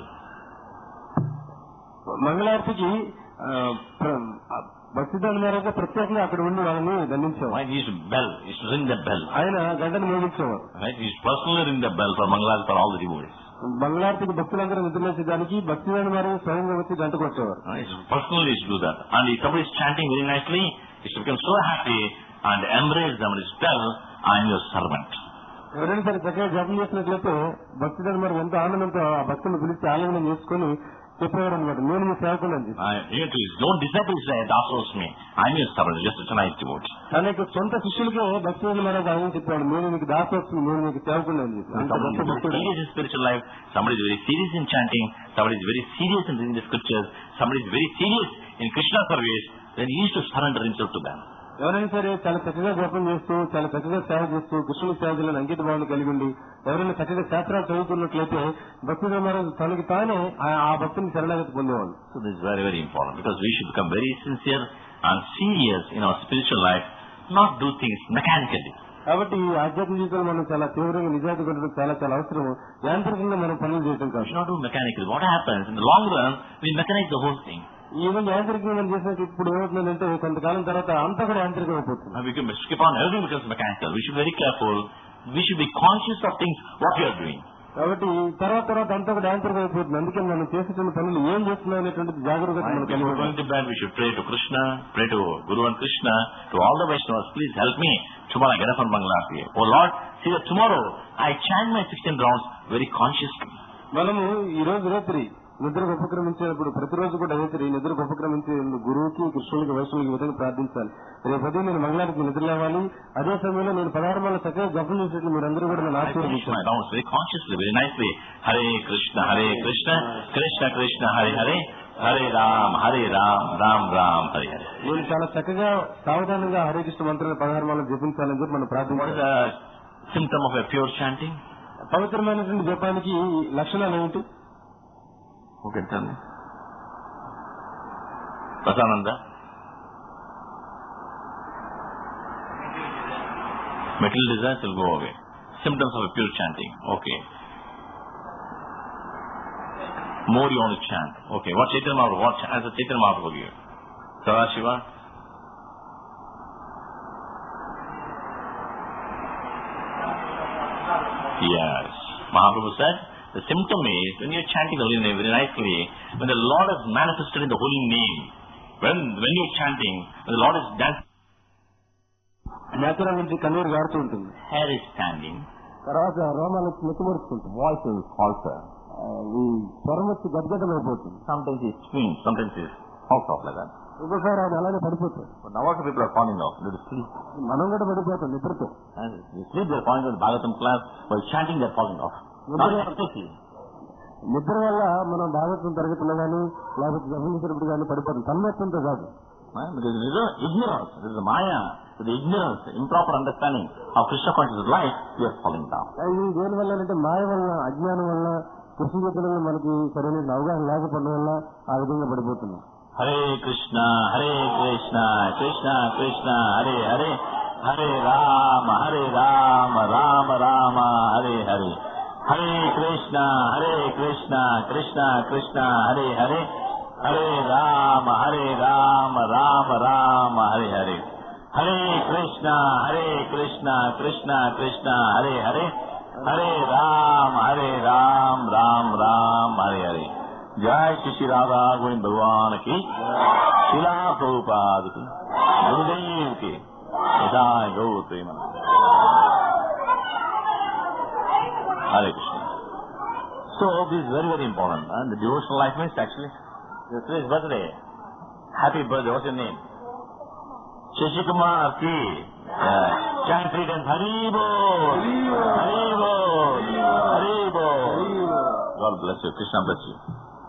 మంగళారతికి భక్తిదాన మహారాజు ప్రత్యేకంగా అక్కడ ఉండి వాళ్ళని దండించేవారు. Right? He used to bell. He used to ring the bell. ఆయన గంటను మోగించేవారు. Right? He used to personally ring the bell for Mangalarti for all the devotees. మంగళారతికి భక్తులందరూ నిద్రలేసేదానికి భక్తిదాన మహారాజు స్వయంగా వచ్చి గంట కొట్టేవారు. Right? Personally he used to do that. And if somebody is chanting very nicely, he should become so happy and embrace them and tell, I am your servant. ఎవరైనా సరే చక్కగా జపం చేసినట్లయితే భక్తిదాన మహారాజు ఎంతో ఆనందంతో ఆ భక్తులను పిలిచి ఆలింగనం చేసుకుని చెప్పేవారు అనమాట, నేను మీ సేవకుడు అని చెప్పి. Don't disciple say, Dasos me. I am your servant, just a nice devotee. తన యొక్క సొంత శిష్యులకే భక్తిదాన మహారాజు ఆయన చెప్పాడు, నేను మీకు దాసోస్తుంది, నేను మీకు సేవకుడు అని చెప్పి. Somebody is in spiritual life, somebody is very serious in chanting, somebody is very serious in reading the scriptures, somebody is very serious in Krishna service, then he needs to surrender himself to them. ఎవరైనా సరే చాలా చక్కగా జపం చేస్తూ చాలా చక్కగా సేవ చేస్తూ కృష్ణుని సేవ చేయాలని అంకిత భావన కలిగి ఉండి ఎవరైనా చక్కగా శాస్త్రాలు చదువుతున్నట్లయితే భక్తి మహారాజు తనకి తానే ఆ భక్తుని శరణాగతి పొందేవాళ్ళు. So this is very, very important because we should become very sincere and serious in our spiritual life, not do things mechanically. కాబట్టి ఈ ఆధ్యాత్మిక జీవితంలో మనం చాలా తీవ్రంగా నిజాయితీ కొట్టడం చాలా చాలా అవసరం. యాంత్రికంగా మనం పనులు చేయడం కాదు. Not do mechanically. What happens in the long run, we mechanize the whole thing. ఈ విధంగా యాంత్రికంగా మనం చేసినట్టు ఇప్పుడు ఏమవుతుందంటే కొంతకాలం తర్వాత అంతా కూడా యాంత్రికం అయిపోతుంది. We can skip on everything becomes mechanical. We should be very careful. We should be conscious of things what we are doing. కాబట్టి తర్వాత తర్వాత అంతా కూడా యాంత్రికం అయిపోతుంది. అందుకే మనం చేసేటువంటి పనులు ఏం చేస్తున్నాం అనేటువంటి జాగ్రత్త మనం కలిగి ఉండాలి. Going to bed, we should pray to Krishna, pray to Guru and Krishna, to all the Vaishnavas. Please help me. Tomorrow I get up on Mangalarti. Oh Lord, see that tomorrow I chant my sixteen rounds very consciously. మనము ఈ రోజు రాత్రి నిద్రకు ఉపక్రమించేటప్పుడు ప్రతిరోజు కూడా రాత్రి నిద్రకు ఉపక్రమించే గురువుకి కృష్ణుడికి వైష్ణవులకి విధంగా ప్రార్థించాలి. రేపు ఉదయం నేను మంగళారికి నిద్ర లేవాలి. అదే సమయంలో నేను పదహారు మంది చక్కగా జపం చేసేట్లు మీరందరూ కూడా నేను ఆశీర్వదించాను. Very consciously, very nicely. Hare Krishna, Hare Krishna, Krishna Krishna, Hare Hare, Hare Ram, Hare Ram, Ram Ram, Hare Hare. నేను చాలా చక్కగా సావధానంగా హరే కృష్ణ మంత్రాన్ని పదహారు మంది జపించాలని చెప్పి మనం ప్రార్థించాలి. What is the symptom of a pure chanting? పవిత్రమైనటువంటి జపానికి లక్షణాలు ఏమిటి? Okay, tell me. Prasananda? Material desires will go away. Symptoms of a pure chanting. Okay. More you want to chant. Okay. What Chaitanya Mahaprabhu? What as a Chaitanya Mahaprabhu give? Sadashiva? Yes. Mahaprabhu said, the symptom is when you're chanting the holy name very nicely, when the Lord is manifested in the holy name, when when you're chanting, when the Lord is dancing, నేత్రం నుంచి కన్నీరు గారుతూ ఉంటుంది. hair is standing, తర్వాత రోమాలు నిక్కబడుతుంటుంది. voice is falter, ఈ స్వరం వచ్చి గద్గదమైపోతుంది. sometimes he swings, sometimes he falls off like that. ఒక్కొక్కసారి ఆయన అలానే పడిపోతారు. But now what people are falling off? They sleep. మనం కూడా పడిపోతాం నిద్రతో. And they sleep, they're falling off the Bhagavatam class, while chanting they're falling off. నిద్ర వల్ల మనం భాగవతం తరగతిలో కానీ లేకపోతే జపం కానీ పడిపోతాం. తన్మత్వంతో కాదు. Because there is a ignorance, there is a maya, the ignorance, improper understanding of Krishna consciousness life, we are falling down. ఇది దేని వల్ల అంటే మాయ వల్ల, అజ్ఞానం వల్ల, కృష్ణ చైతన్యంలో మనకి సరైన అవగాహన లేకపోవడం వల్ల ఆ విధంగా పడిపోతున్నాం. Hare Krishna, Hare Krishna, Krishna Krishna, Hare Hare, Hare Rama, Hare Rama, Rama Rama, Hare Hare. Hare Krishna, Hare Krishna, Krishna Krishna, Hare Hare, Hare Rama, Hare Rama, Rama Rama, Hare Hare. Hare Krishna, Hare Krishna, Krishna Krishna, Hare Hare, Hare Rama, Hare Rama, Ram Ram, Hare Hare. Jai Shri Radha Govind Bhagwan ki, Srila Prabhupada ki, Gurudev ki, Jai Gaur Premanand. Hare Krishna. So this is very very important. Huh? The devotional life means actually, today's birthday. Happy birthday. What's your name? Shashi Kumar ki. Uh, chant three times. Haribo. Haribo. Haribo. God bless you. Krishna bless you.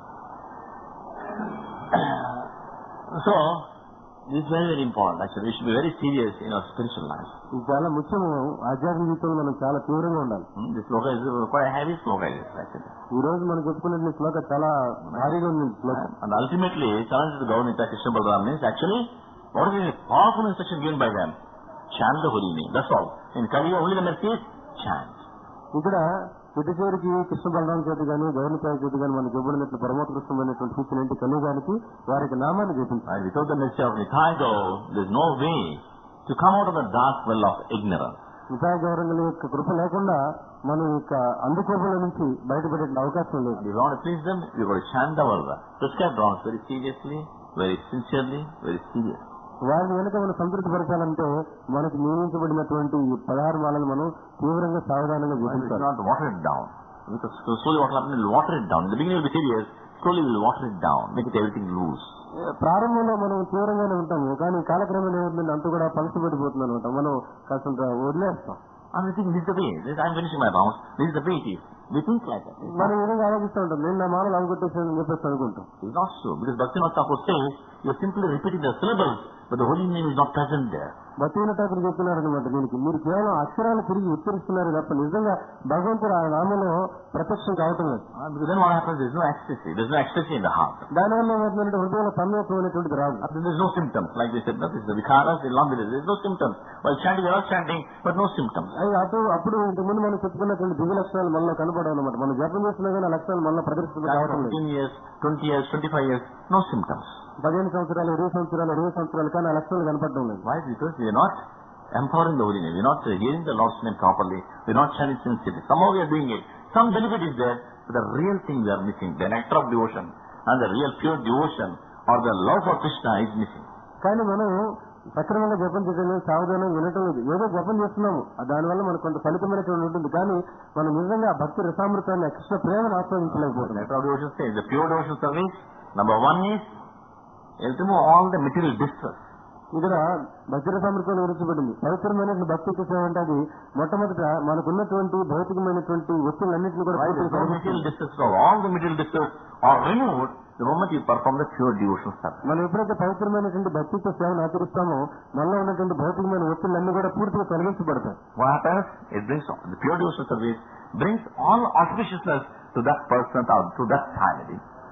So, this is very, very important. Actually, we should be very serious in our spiritual life. ఇది చాలా ముఖ్యము. ఆధ్యాత్మిక జీవితంలో మనం చాలా తీవ్రంగా ఉండాలి. Hmm? This sloka is quite a heavy sloka. Actually, ఈ రోజు మనం చెప్పుకునే శ్లోక చాలా భారీగా ఉంది. శ్లోకం. and ultimately, challenge to the government of Krishna Balaram means actually, what is the powerful instruction given by them? Chant the holy name. That's all. In Kali Yuga, only the message is chant. ఇక్కడ చివరికి కృష్ణ బలరాం చేత గాని గౌరవ చేత గాని మనకు ఇవ్వబడినట్లు పరమోత్కృష్టమైనటువంటి సూచన ఏంటి కలియుగానికి వారికి నామాన్ని జపించాలి. Without the message of Nithai there is no way to come out of the dark well of ignorance. Nitai గౌరవముల యొక్క కృప లేకుండా మనం యొక్క అందుకోవల నుంచి బయటపడే అవకాశం లేదు. If you want to please them, you got to chant the word. Prescribed rounds very seriously, very sincerely, very serious. వారిని వెనుక మనం సంతృప్తి పరచాలంటే మనకు నియమించబడినటువంటి ఈ పదహారు మాలను మనం తీవ్రంగా సావధానంగా జపించాలి. Not water it down. Because slowly what will happen, will water it down. In the beginning will be serious, slowly will water it down, make it everything loose. ప్రారంభంలో మనం తీవ్రంగానే ఉంటాము, కానీ కాలక్రమేణా ఏముందంటే అంతా కూడా పలసపడిపోతుంది అనమాట. మనం కాస్త వదిలేస్తాం. And we think this is the way. This, I'm finishing my rounds. This is the way it is. We think like that. మనం ఈ విధంగా ఆలోచిస్తూ ఉంటాం. నేను నా మానలు అనుకుంటేసానని చెప్పేసి అనుకుంటాం. It's not so. Because Bhaktivinoda Thakur says, you're simply repeating the syllables, but the holy name is not present there. భక్తివినోద Thakur చెప్తున్నారు అనమాట, దీనికి మీరు కేవలం అక్షరాలు తిరిగి ఉచ్చరిస్తున్నారు తప్ప నిజంగా భగవంతుడు ఆ నామంలో ప్రత్యక్షం కావటం లేదు. Because then what happens, there's no ecstasy. There's no ecstasy in the heart. దానివల్ల ఏమవుతుందంటే హృదయంలో తన్మయత్వమైనటువంటిది రాదు. There's no symptoms. Like they said, this is the vikaras, there's no symptoms. While chanting, they're all chanting, but no symptoms. అప్పుడు అప్పుడు ఇంతకుముందు మనం చెప్పుకున్నటువంటి దివ్య లక్షణాలు మనలో కనపడవు అనమాట. మనం జపం చేస్తున్నా కానీ ఆ లక్షణాలు మనలో ప్రదర్శించడం కావటం లేదు. fifteen years, twenty years, twenty-five years, no symptoms. పదిహేను సంవత్సరాలు, ఇరవై సంవత్సరాలు, ఇరవై సంవత్సరాలు కానీ ఆ లక్షణాలు కనపడడం లేదు. Why? Because we are not empowering the holy name. We are not hearing the Lord's name properly. We are not chanting sincerely. Somehow we are doing it. Some benefit is there, but the real thing we are missing. The nectar of devotion and the real pure devotion or the love for Krishna is missing. కానీ మనం సక్రమంగా జపం చేయడం లేదు, సావధానం వినటం లేదు. ఏదో జపం చేస్తున్నాము, దానివల్ల మనకు కొంత ఫలితమైనటువంటి ఉంటుంది, కానీ మనం నిజంగా భక్తి రసామృతాన్ని కృష్ణ ప్రేమను ఆస్వాదించలేకపోతున్నాం. Nectar of devotion says the pure devotion service, number one is you have to remove all the material distress. ఇక్కడ భక్తి రసామృతం వివరించబడింది. పవిత్రమైనటువంటి భక్తి సేవ అంటే అది మొట్టమొదట మనకున్నటువంటి భౌతికమైనటువంటి ఒత్తిళ్లన్నింటినీ కూడా all the material distress are removed the moment you perform the pure devotional service. మనం ఎప్పుడైతే పవిత్రమైనటువంటి భక్తితో సేవను ఆచరిస్తామో మనలో ఉన్నటువంటి భౌతికమైన ఒత్తిళ్లన్నీ కూడా పూర్తిగా తొలగించబడతాయి. What happens? It brings the pure devotional service brings all auspiciousness to that person or to that family.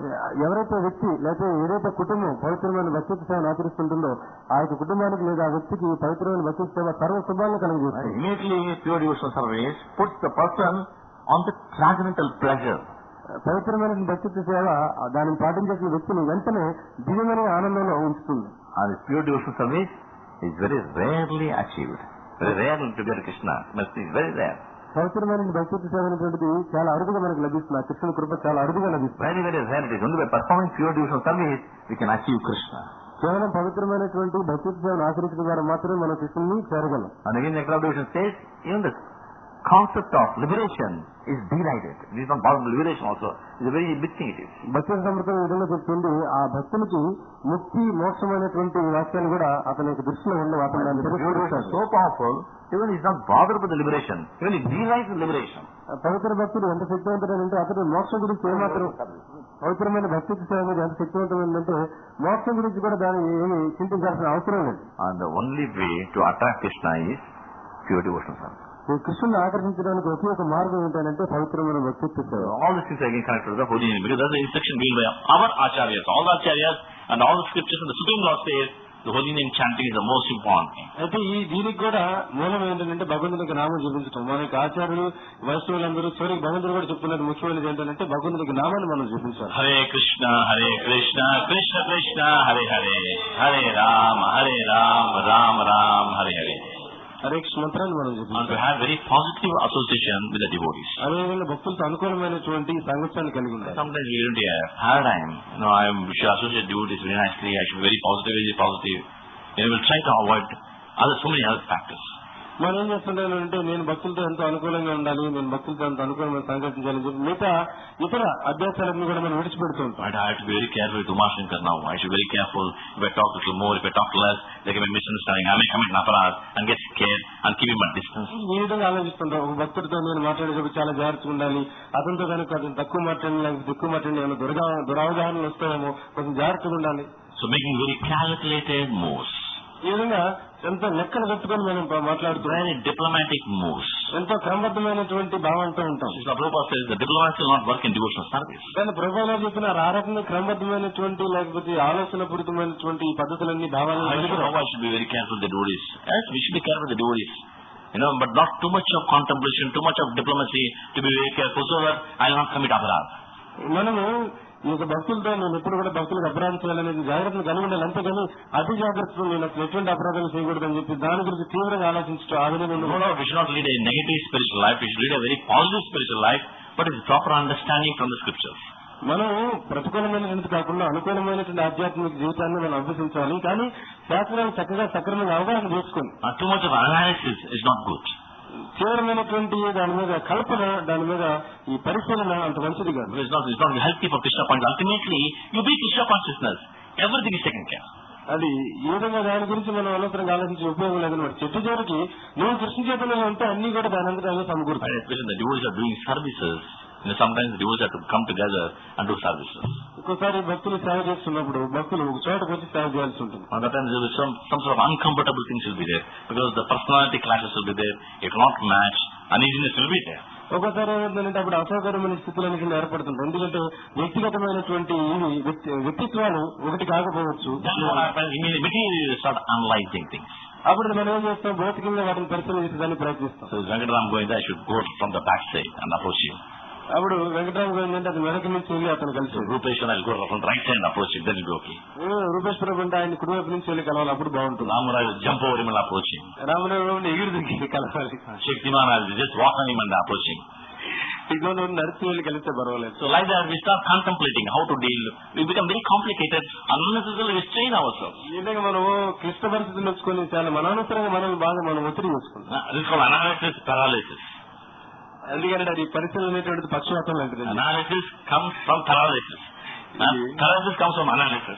ఎవరైతే వ్యక్తి లేకపోతే ఏదైతే కుటుంబం పవిత్రమైన భక్తి సేవను ఆచరిస్తుంటుందో ఆ యొక్క కుటుంబానికి లేదా ఆ వ్యక్తికి పవిత్రమైన భక్తి సేవ సర్వ శుభాలను కలిగజేస్తుంది. Immediately pure devotional service puts the person on the transcendental pleasure. పవిత్రమైన భక్తి సేవ దానిని పాటించేసిన వ్యక్తిని వెంటనే దివ్యమైన ఆనందంలో ఉంచుతుంది. And this pure devotional service is very rarely achieved. Very rarely to get Krishna. But it's very rare. పవిత్రమైన భక్తి సేవ అనేటువంటిది చాలా అరుదుగా మనకు లభిస్తుంది. ఆ కృష్ణుని కృప చాలా అరుదుగా లభిస్తుంది. Very very rare. It is only by performing pure devotional service we can achieve Krishna. కేవలం పవిత్రమైనటువంటి భక్తి సేవను ఆచరించడం ద్వారా మాత్రమే మనం కృష్ణుని చేరగలం. And again the devotion says even the concept of liberation is derided. It is not about liberation also. It's a very big thing it is. భక్తి సమృద్ధం ఈ విధంగా చెప్తుంది. ఆ భక్తునికి ముక్తి మోక్షమైనటువంటి వాక్యాలు కూడా అతని యొక్క దృష్టిలో ఉండవు. అతను so powerful, even he is not bothered with the liberation. Even he derides the liberation. పవిత్ర భక్తుడు ఎంత శక్తివంతుడంటే అతడు మోక్షం గురించి ఏమాత్రం పవిత్రమైన భక్తి సేవ మీద ఎంత శక్తివంతమైందంటే మోక్షం గురించి కూడా దాన్ని ఏమి చింతించాల్సిన అవసరం లేదు. And the only way to attract Krishna is pure devotional service. కృష్ణుని ఆకర్షించడానికి ఒకే ఒక మార్గం ఏంటంటే పవిత్రమైన భక్తి సేవ. All these things are again connected to the holy name because that's the instruction given by our acharyas. All the acharyas and all the scriptures and the Supreme Lord says the holy name chanting is the most important thing. అయితే ఈ దీనికి కూడా మూలం ఏంటంటే భగవంతునికి నామం జపించడం. మన యొక్క ఆచార్యులు వైష్ణవులందరూ చివరికి భగవంతుడు కూడా చెప్తున్నారు ముఖ్యమైనది ఏంటంటే భగవంతునికి నామాన్ని మనం జపించాలి. హరే కృష్ణ హరే కృష్ణ కృష్ణ కృష్ణ హరే హరే హరే రామ హరే రామ రామ రామ హరే హరే. హరే కృష్ణ మంత్రాన్ని మనం జపించాలి. To have very positive association with the devotees. అదేవిధంగా భక్తులతో అనుకూలమైనటువంటి సాంగత్యాన్ని కలిగి ఉండాలి. Sometimes we don't have paradigm. No, I should associate devotees very nicely. I should be very positive, very positive. And we will try to avoid other so many other factors. మనం ఏం చేస్తుంటానంటే నేను భక్తులతో ఎంతో అనుకూలంగా ఉండాలి, నేను భక్తులతో ఎంతో అనుకూలమైన సంఘటించాలని చెప్పి మిగతా ఇతర అభ్యాసాలన్నీ కూడా మనం విడిచిపెడుతూ ఉంటాం. But I have to be very careful with Umashankar now. I should be very careful if I talk a little more, if I talk less, there can be misunderstanding. I may commit an aparad and get scared and keep him at distance. ఈ విధంగా ఆలోచిస్తుంటాం. ఒక భక్తుడితో నేను మాట్లాడేటప్పుడు చాలా జాగ్రత్తగా ఉండాలి, అతనితో కనుక అతను తక్కువ మాట్లాడిన లేకపోతే ఎక్కువ మాట్లాడిన ఏమైనా దురగా దురావగాహనలు వస్తాయేమో కొంచెం జాగ్రత్తగా ఉండాలి. So making very calculated moves. ఈ విధంగా ఎంతో లెక్కలు కట్టుకొని మనం మాట్లాడుతూ Very diplomatic moves. ఎంతో క్రమబద్ధమైనటువంటి భావంతో ఉంటాం. Prabhupada says the diplomacy will not work in devotional service. కానీ ప్రభువులు చెప్పిన ఆ రకంగా క్రమబద్ధమైనటువంటి లేకపోతే ఆలోచన పూరితమైనటువంటి ఈ పద్ధతులన్నీ భావాలు I should be very careful with the devotees. Yes, we should be careful with the devotees. You know, but not too much of contemplation, too much of diplomacy to be very careful so that I will not commit aparad. మనము ఈ యొక్క భక్తులతో నేను ఎప్పుడు కూడా భక్తులకు అపరాధం చేయాలనేది జాగ్రత్తలు కలిగి ఉండాలి. అంతేగాని అతి జాగ్రత్తలు నేను అసలు ఎటువంటి అపరాధాలు చేయకూడదని చెప్పి దాని గురించి తీవ్రంగా ఆలోచించడం ఆ విధంగా No, no, we should not lead a negative spiritual life. We should lead a very positive spiritual life, but with proper understanding from the scriptures. మనం ప్రతికూలమైనటువంటి కాకుండా అనుకూలమైనటువంటి ఆధ్యాత్మిక జీవితాన్ని మనం అభ్యసించాలి. కానీ శాస్త్రాన్ని చక్కగా సక్రమంగా అవగాహన చేసుకుని Too much of analysis is not good. తీవ్రమైనటువంటి దాని మీద కల్పన, దాని మీద ఈ పరిశీలన అంత మంచిది కాదు. It's not, it's not healthy for Krishna consciousness. Ultimately, you be Krishna consciousness. Everything is taken care. అది ఈ విధంగా దాని గురించి మనం అనవసరంగా ఆలోచించే ఉపయోగం లేదన్నమాట. చెట్టు చివరికి నువ్వు కృష్ణ చేతనంలో ఉంటే అన్ని కూడా దాని అంతా సమకూరుతాయి. Especially the devotees are doing services. You know, sometimes the devotees have to come together and do services. ఒక్కోసారి భక్తులు సేవ చేస్తున్నప్పుడు భక్తులు ఒక చోటకు వచ్చి సేవ చేయాల్సి ఉంటుంది. At that time there will be some, some sort of uncomfortable things will be there because the personality clashes will be there. It will not match. Uneasiness will be there. ఒక్కోసారి ఏమవుతుందంటే అప్పుడు అసౌకర్యమైన స్థితులు అనేటువంటి ఏర్పడుతుంటాయి. ఎందుకంటే వ్యక్తిగతమైనటువంటి ఇవి వ్యక్తిత్వాలు ఒకటి కాకపోవచ్చు. Immediately you start analyzing things. అప్పుడు మనం ఏం చేస్తాం, భౌతికంగా వాటిని పరిశీలించడానికి ప్రయత్నిస్తాం. So Venkataram going there, I should go from the back side and approach him. అప్పుడు వెంకటరామ ఏంటంటే అది వెనక నుంచి వెళ్ళి అతను కలిసి Rupesh I'll go from the right side and approach him. Then it will be okay. Rupesh ప్రభు అంటే ఆయన కుడివైపు నుంచి వెళ్ళి కలవాలి, అప్పుడు బాగుంటుంది. Ramara will jump over him and approach him. Rama Rao ఎగిరి దిగి కలవాలి. Shaktiman I'll just walk on him and approach him. ఇదిగో నడిచి వెళ్ళి కలిస్తే పర్వాలేదు. So like that we start contemplating how to deal. We become very complicated. Unnecessarily we strain ourselves. ఈ విధంగా మనం క్లిష్ట పరిస్థితులు వచ్చుకొని చాలా మనోనవసరంగా మనం బాగా మనం ఒత్తిడి చేసుకుంటాం. This is called analysis paralysis. ఎందుకంటే అది పరిస్థితులు అనేటువంటిది పక్షవాతం లాంటిది. Analysis comes from paralysis. Paralysis comes from analysis.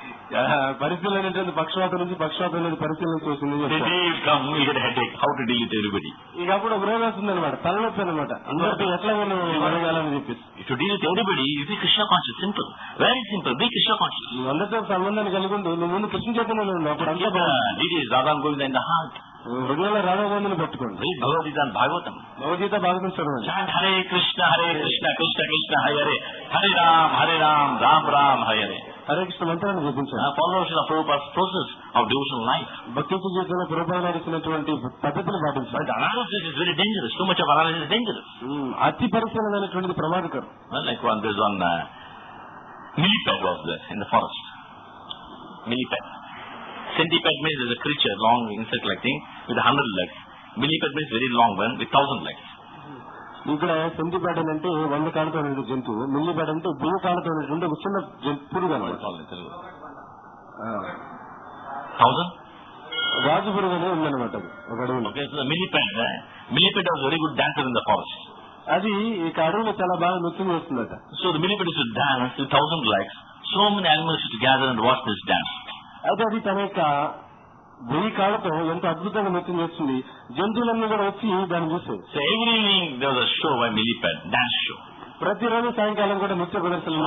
పరిస్థితులు అనేటువంటి పక్షవాతం నుంచి పక్షవాతం అనేది పరిస్థితుల నుంచి వస్తుంది. How to deal with everybody. ఇక అప్పుడు ఒక రోగం వస్తుంది అనమాట, తలనొప్పి అనమాట. అందరితో ఎట్లా మనం మనగాలని చెప్పేసి. To deal with everybody, you be Krishna conscious. Simple. Very simple. Be Krishna conscious. నువ్వు అందరితో సంబంధాన్ని కలిగి ఉండు, నువ్వు ముందు కృష్ణ చైతన్యంలో ఉండు. అప్పుడు అంతా It is Radha Govinda in the heart. హృదయంలో రామబంధుని పెట్టుకోండి. Read Bhagavad Gita and Bhagavatam. Bhagavad Gita Bhagavatam చదవండి. Chant Hare Krishna, Hare Krishna, Krishna Krishna, Hare Hare, Hare Ram, Hare Ram, Ram Ram, Hare Hare. Hare Krishna మంత్రాన్ని జపించండి. Follow Srila Prabhupada's process of devotional life. భక్తి జీవితంలో ప్రభుత్వం నడిచినటువంటి పద్ధతిని పాటించాలి. But analysis is very dangerous. Too much of analysis is dangerous. అతి పరిశీలన అనేటువంటిది ప్రమాదకరం. Well, like one, there's one uh, millipede was there in the forest. Millipede. Centipede means there's a creature, long insect-like thing with a hundred legs. Millipede means very long one with thousand legs. ఇక్కడ సెంటిపేడ అంటే వంద కాళ్ళతో ఉన్న జంతువు, మిల్లిపేడ అంటే వెయ్యి కాళ్ళతో ఉన్నటువంటి ఒక చిన్న పురుగు అన్నమాట. Thousand? రాజు పురుగు అనేది ఉందన్నమాట అది ఒక అడవిలో. Okay, so the millipede, uh, millipede was a very good dancer in the forest. అది ఇక అడవిలో చాలా బాగా నృత్యం చేస్తుందట. So the millipede used to dance with thousand legs. So many animals used to gather and watch this dance. అయితే అది తన యొక్క వెయ్యి కాళ్ళతో ఎంత అద్భుతంగా నృత్యం చేస్తుంది, జంతువులన్నీ కూడా వచ్చి దాన్ని చూసేది. So every evening there was a show by millipede, dance show. ప్రతిరోజు సాయంకాలం కూడా నృత్య ప్రదర్శనలు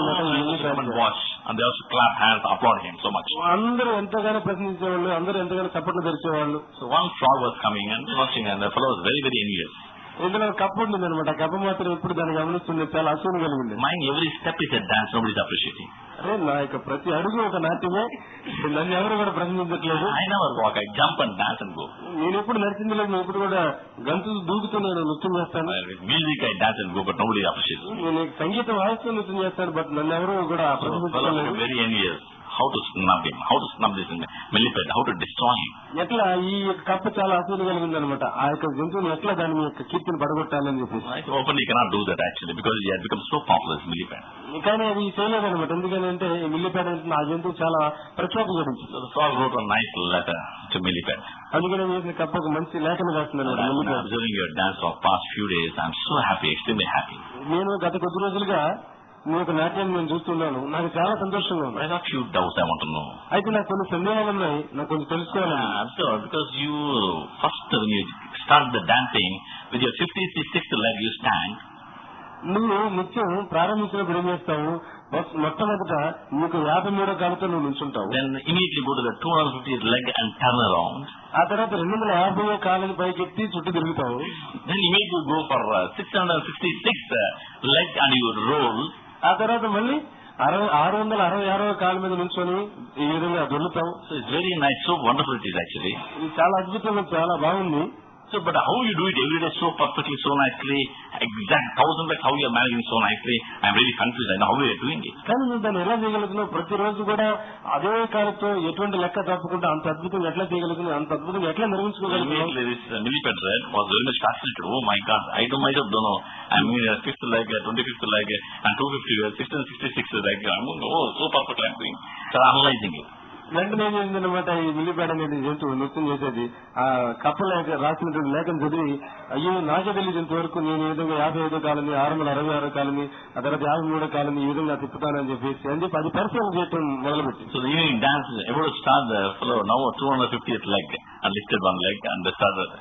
watch and they also clap hands, applaud him so much. అందరూ ఎంతగానో ప్రశ్నించేవాళ్ళు, అందరూ ఎంతగానో చప్పట్లు తెరిచేవాళ్ళు. So one frog was coming and watching and the fellow was very very envious. ఇందులో కప్ప ఉంటుంది అనమాట. కప్ప మాత్రం ఎప్పుడు దాన్ని గమనిస్తుంది, చాలా అసూలు కలిగింది. Mind every step is a dance, nobody is appreciating. అరే నా యొక్క ప్రతి అడుగు ఒక నాట్యమే, నన్ను ఎవరు కూడా ప్రశ్నించట్లేదు. I never walk, I jump and dance and go. నేను ఎప్పుడు నడిచింది లేదు, నేను ఎప్పుడు కూడా గంతులు దూకుతూ నేను నృత్యం చేస్తాను. With music I dance and go, but nobody appreciates. నేను సంగీతం వాయిస్తూ నృత్యం చేస్తాను, బట్ నన్ను ఎవరు కూడా ప్రశ్నించలేదు. Very envious. How to snub him, how to snub this millipede, how to destroy him. ఎట్లా ఈ కప్ప చాలా అసూలు కలిగింది అనమాట. ఆ యొక్క జంతువుని ఎట్లా దాని యొక్క కీర్తిని పడగొట్టాలని చెప్పేసి. Openly cannot do that actually because he has become so popular as millipede. కానీ అది చేయలేదనమాట. ఎందుకంటే మిల్లిపేడ ఆ జంతువు చాలా ప్రఖ్యాతి గురించి. So the frog wrote a nice letter to millipede. అందుకనే చేసిన కప్పకు మంచి లేఖను రాస్తున్నాను. Observing your dance for past few days, I am so happy, extremely happy. నేను గత కొద్ది రోజులుగా నీ యొక్క నాట్యాన్ని నేను చూస్తున్నాను, నాకు చాలా సంతోషంగా ఉంది. I got few doubts I want to know. అయితే నాకు కొన్ని సందేహాలు ఉన్నాయి, నాకు కొంచెం తెలుసుకోవాలని. Sure, because you first when you start the dancing with your fifty-sixth leg you stand. నువ్వు నిత్యం ప్రారంభించినప్పుడు ఏం చేస్తావు, మొట్టమొదట నీకు యాభై మూడో కాలతో నువ్వు నుంచుంటావు. Then immediately go to the two hundred fiftieth leg and turn around. ఆ తర్వాత రెండు వందల యాభై కాలని పైకెత్తి చుట్టూ తిరుగుతావు. Then immediately go for uh, six hundred sixty-sixth leg and you roll. ఆ తర్వాత మళ్ళీ అరవై ఆరు వందల అరవై ఆరో కాళ్ళ మీద నుంచొని ఈ విధంగా దొరుకుతావు. So it's very nice, so wonderful it is actually. ఇది చాలా అద్భుతంగా చాలా బాగుంది. So, but how you do it every day so perfectly, so nicely, exact thousand like how you are managing so nicely, I am really confused. I know how you are doing it. కానీ నువ్వు దాన్ని ఎలా చేయగలుగుతున్నావు? ప్రతిరోజు కూడా అదే కాలంతో ఎటువంటి లెక్క తప్పకుండా అంత అద్భుతంగా ఎట్లా చేయగలుగుతున్నావు, అంత అద్భుతంగా ఎట్లా నిర్మించుకోగలుగుతున్నావు? This uh, millipede red was very much fascinated. Oh my God, I do myself don't know. I mean, uh, fifth leg, uh, twenty-fifth leg, uh, and two hundred fifty, uh, six hundred sixty-sixth leg. I'm going, oh, so perfect I'm doing. So I'm analyzing it. వెంటనే ఏం చేసిందనమాట, ఈ మిల్లిపేడ అనేది జంతువు నృత్యం చేసేది ఆ కప్ప లేఖ రాసినటువంటి లేఖను చదివి, అయ్యో నాకే తెలియదు వరకు నేను ఈ విధంగా యాభై ఐదో కాలని, ఆరు వందల అరవై ఆరో కాలని, ఆ తర్వాత యాభై మూడో కాలని ఈ విధంగా తిప్పుతానని చెప్పేసి అని చెప్పి అది పరిశీలన చేయడం మొదలుపెట్టి. So the evening dance is able to start the fellow now two hundred fiftieth leg and lifted one leg and they started.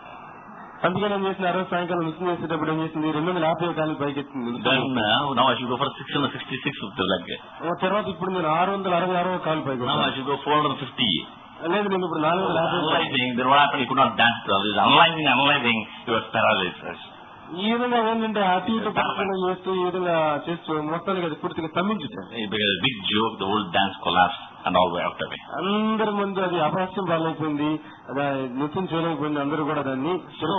అందుకని ఏం చేసిన అరవై సాయంకాలం నృత్యం చేసేటప్పుడు ఏం చేసింది, రెండు వందల యాభై కాలం పైకెత్తింది. Then uh, now I should go for six hundred sixty-sixth leg. తర్వాత ఇప్పుడు నేను ఆరు వందల అరవై ఆరో కాలు పైకి. Now I should go four hundred fifty. లేదు నేను ఇప్పుడు నాలుగు వందల యాభై. Analyzing, then what happened? You could not dance at all. Analyzing, analyzing, you were paralyzed. ఈ విధంగా ఏంటంటే అటు ఇటు పరిశీలన చేస్తూ ఈ విధంగా చేస్తూ మొత్తానికి అది పూర్తిగా స్తంభించుతాను. Big joke, the whole dance collapsed and all were out away. అందరి ముందు అది అపహాస్యం పాలైపోయింది, నృత్యం చేయలేకపోయింది, అందరూ కూడా దాన్ని.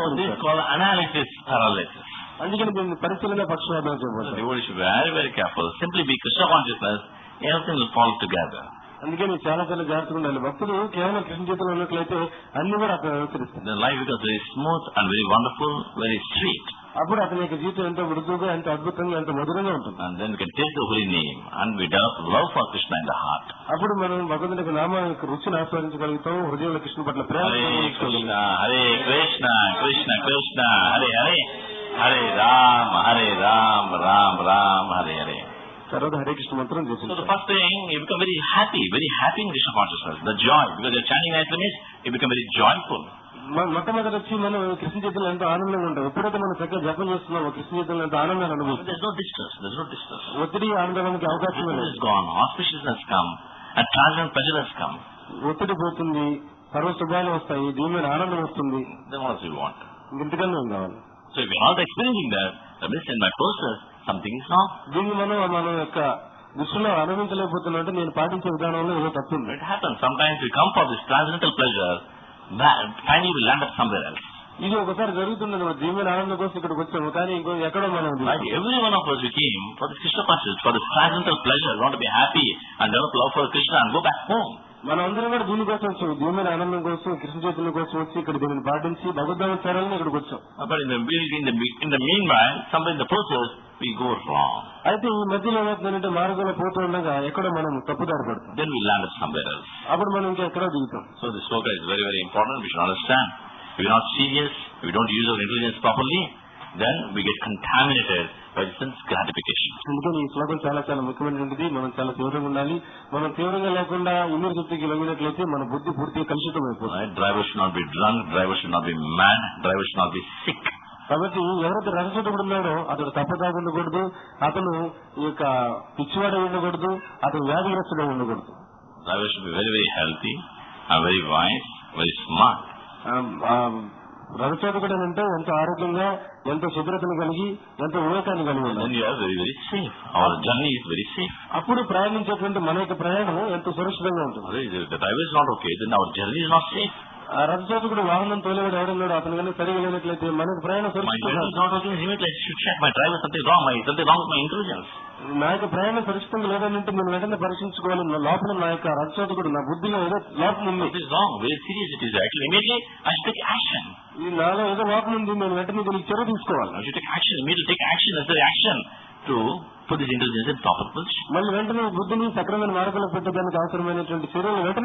Analysis paralysis. అందుకని దీన్ని పరిశీలన పక్షవాదం చెప్పాలి. You should be very very careful. Simply be Krishna consciousness, everything will fall together. అందుకని చాలా చాలా జాగ్రత్తగా ఉండాలి. భక్తులు కేవలం కృష్ణ చేతులు ఉన్నట్లయితే అన్ని కూడా అక్కడ అనుసరిస్తారు. The life becomes very smooth and very wonderful, very sweet. అప్పుడు అతని యొక్క జీవితం ఎంతో మృదువుగా, ఎంతో అద్భుతంగా, ఎంతో మధురంగా ఉంటుంది. And then we can take the holy name and we develop love for Krishna in the heart. అప్పుడు మనం భగవంతుని యొక్క నామ యొక్క రుచిని ఆస్వాదించగలుగుతాం, హృదయంలో కృష్ణ పట్ల ప్రేమ. హరే కృష్ణ హరే కృష్ణ కృష్ణ కృష్ణ హరే హరే, హరే రామ హరే రామ రామ రామ హరే హరే. తర్వాత హరే కృష్ణ మంత్రం చేసి. So the first thing, you become very happy, very happy in Krishna consciousness. The joy, because you're chanting nicely means you become very joyful. మొట్టమొదటి వచ్చి మనం కృష్ణ చేతుల్లో ఎంతో ఆనందంగా ఉంటాం. ఎప్పుడైతే మనం చక్కగా జపం చేస్తున్నాం కృష్ణ చేతుల్లో ఎంతో ఆనందాన్ని అనుభవిస్తాం. There's no distress, there's no distress. ఒత్తిడి ఆనందానికి అవకాశం is gone, auspiciousness has come, and transient pleasure has come. ఒత్తిడి పోతుంది, సర్వ శుభాలు వస్తాయి, దివ్యమైన ఆనందం వస్తుంది. Then what else we want? ఇంతకన్నా ఏం కావాలి? So if you're not experiencing that, that means in my process something is wrong. దీన్ని మనం మన యొక్క దృష్టిలో అనుభవించలేకపోతున్నట్టు నేను పాటించే విధానంలో ఏదో తప్పుంది. It happens. Sometimes we come for this transcendental pleasure, finally we land up somewhere else. ఇది ఒకసారి జరుగుతుండదు. దివ్యమైన ఆనందం కోసం ఇక్కడికి వచ్చాము, కానీ ఇంకో ఎక్కడో మనం. Like every one of us we came for this Krishna consciousness, for this transcendental pleasure, want to be happy and develop love for Krishna and go back home. మనం అందరం కూడా దీనికోసం వచ్చాము, దివ్యమైన ఆనందం కోసం, కృష్ణ చైతన్యం కోసం వచ్చి ఇక్కడ దీనిని పాటించి భగవద్ధామ చేరాలని ఇక్కడికి వచ్చాం. But in the in the in the meanwhile, somewhere in the process we go wrong. అయితే ఈ మధ్యలో ఏమవుతుందంటే మార్గంలో పోతూ ఉండగా ఎక్కడో మనం తప్పుదారి పడతాం. Then we land up somewhere else. అప్పుడు మనం ఇంకా ఎక్కడో దిగుతాం. So this sloka is very very important. We should understand. If we are not serious, if we don't use our intelligence properly, then we get contaminated by sense gratification. అందుకని ఈ శ్లోకం చాలా చాలా ముఖ్యమైనటువంటిది. మనం చాలా తీవ్రంగా ఉండాలి. మనం తీవ్రంగా లేకుండా ఇంద్రియ శక్తికి లొంగినట్లయితే మన బుద్ధి పూర్తిగా కలుషితం అయిపోతుంది. Driver should not be drunk, driver should not be mad, driver should not be sick. కాబట్టి ఎవరైతే రజసుడు ఉన్నాడో అతడు తప్పదాగి ఉండకూడదు, అతను ఈ యొక్క పిచ్చివాడ ఉండకూడదు, అతను వ్యాధిగ్రస్తుడే ఉండకూడదు. Driver should be very very healthy and very wise, very smart. రజచోదకుడు అంటే ఎంతో ఆరోగ్యంగా, ఎంతో శుభ్రతను కలిగి, ఎంతో వివేకాన్ని కలిగి ఉండాలి. Very very safe. Our journey is very safe. అప్పుడు ప్రయాణించేటువంటి మన యొక్క ప్రయాణం ఎంతో సురక్షితంగా ఉంటుంది. Driver is not okay, then our journey is not safe. రజచోదకుడు వాహనం తోలేవాడు ఎవడన్నాడు, అతను కానీ సరిగా లేనట్లయితే మనకు ప్రయాణం సురక్షితంగా. నా యొక్క ప్రయాణం సురక్షితంగా లేదంటే నేను వెంటనే పరీక్షించుకోవాలి. నా లోపల నా యొక్క రజచోదకుడు, నా బుద్ధిలో ఏదో లోపం ఉంది, ఈ నాలో ఏదో లోపం ఉంది, నేను వెంటనే దీనికి చర్య తీసుకోవాలి. మళ్ళీ వెంటనే బుద్ధిని సక్రమైన మార్గంలో పెట్టడానికి అవసరమైనటువంటి చర్యలు వెంటనే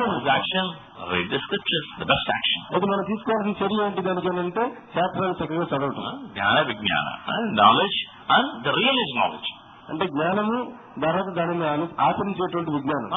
అది మనం తీసుకోవాల్సిన చర్య ఏంటి దానికి అంటే శాస్త్రాలు చక్కగా చదవటం. జ్ఞాన విజ్ఞాన knowledge and the real is knowledge అంటే జ్ఞానము, తర్వాత దానిని ఆచరించేటువంటి విజ్ఞానం.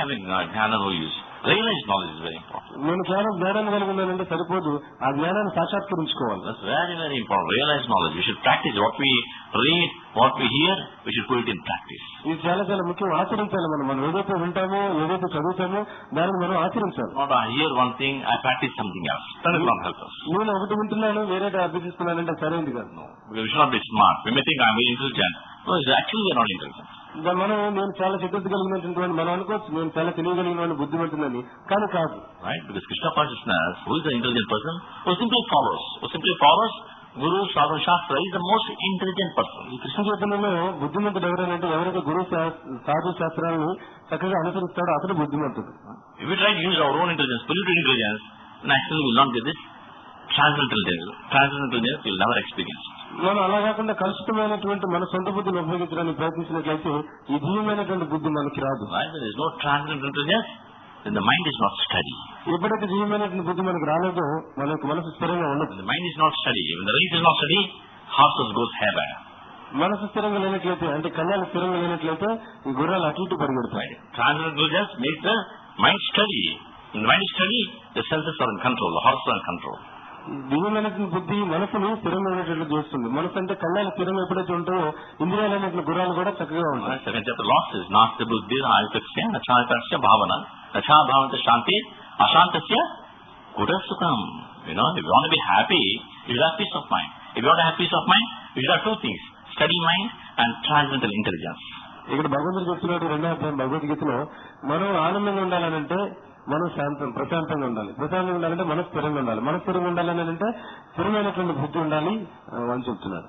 Realize knowledge is very important. నేను కేవలం జ్ఞానాన్ని కలిగి ఉన్నానంటే సరిపోదు, ఆ జ్ఞానాన్ని సాక్షాత్కరించుకోవాలి. That's very very important. Realize knowledge. We should practice what we read, what we hear, we should put it in practice. ఇది చాలా చాలా ముఖ్యం. ఆచరించాలి. మనం మనం ఏదైతే వింటామో, ఏదైతే చదువుతామో దాన్ని మనం ఆచరించాలి. Not I hear one thing, I practice something else. That will not help us. నేను ఒకటి వింటున్నాను, వేరేది అభ్యసిస్తున్నానంటే సరైనది కాదు. We should not be smart. We may think I am very intelligent. No, actually we are not intelligent. మనం నేను చాలా చిత్తశుద్ధి కలిగినటువంటి మనం అనుకోవచ్చు, నేను చాలా తెలియగలిగిన బుద్ధిమంతులని, కానీ కాదు. Right? Because Krishna consciousness, who is the intelligent person, who simply follows, who simply follows Guru, Sadhu, Shastra, is the most intelligent person. ఈ కృష్ణ చైతన్యంలో బుద్ధిమంతుడు ఎవరైనా ఎవరైతే గురు సాధు శాస్త్రాలను చక్కగా అనుసరిస్తాడో అతను బుద్ధిమంతుడు. If we try to use our own intelligence, polluted intelligence, then actually we will not get this transcendental intelligence. Transcendental intelligence we will never experience. మనం అలా కాకుండా కలుషితమైనటువంటి మన సొంత బుద్ధిని ఉపయోగించడానికి ప్రయత్నించినట్లయితే ఈ దివ్యమైనటువంటి బుద్ధి మనకి రాదు. There is no transcendental intelligence, then the mind is not steady. ఎప్పుడైతే దివ్యమైనటువంటి బుద్ధి మనకు రాలేదో మన యొక్క మనసు స్థిరంగా ఉండదు. The mind is not steady. When the race is not steady, horses goes haywire. మనసు స్థిరంగా లేనట్లయితే, అంటే కళ్యాణం స్థిరంగా లేనట్లయితే ఈ గుర్రాలు అటు ఇటు పరిగెడతాయి. Transcendental intelligence makes the mind steady. When the mind is steady, the senses are in control, the horses are in control. దివ్యమైనటువంటి బుద్ధి మనసును స్థిరంగా ఉండేటట్లు చేస్తుంది. మనసు అంటే కళ్ళాలు స్థిరంగా ఎప్పుడైతే ఉంటాయో ఇంద్రియాలైనటువంటి గుర్రాలు కూడా చక్కగా ఉంటాయి. సెకండ్ చాప్టర్ లాసెస్ నాస్తి బుద్ధి ఆయుక్స్య నచాయకస్య భావన నచా భావంత శాంతి అశాంతస్య కుటసుఖం. You know, if you want to be happy, you have peace of mind. If you want to have peace of mind, you have two things: steady mind and transcendental intelligence. ఇక్కడ భగవంతుడు చెప్తున్నాడు రెండో అధ్యాయం భగవద్గీతలో, మనం ఆనందంగా ఉండాలనంటే మనం శాంతం ప్రశాంతంగా ఉండాలి. ప్రశాంతంగా ఉండాలంటే మనసు స్థిరంగా ఉండాలి. మనసు స్థిరంగా ఉండాలని అంటే స్థిరమైనటువంటి బుద్ధి ఉండాలి అని చెప్తున్నారు.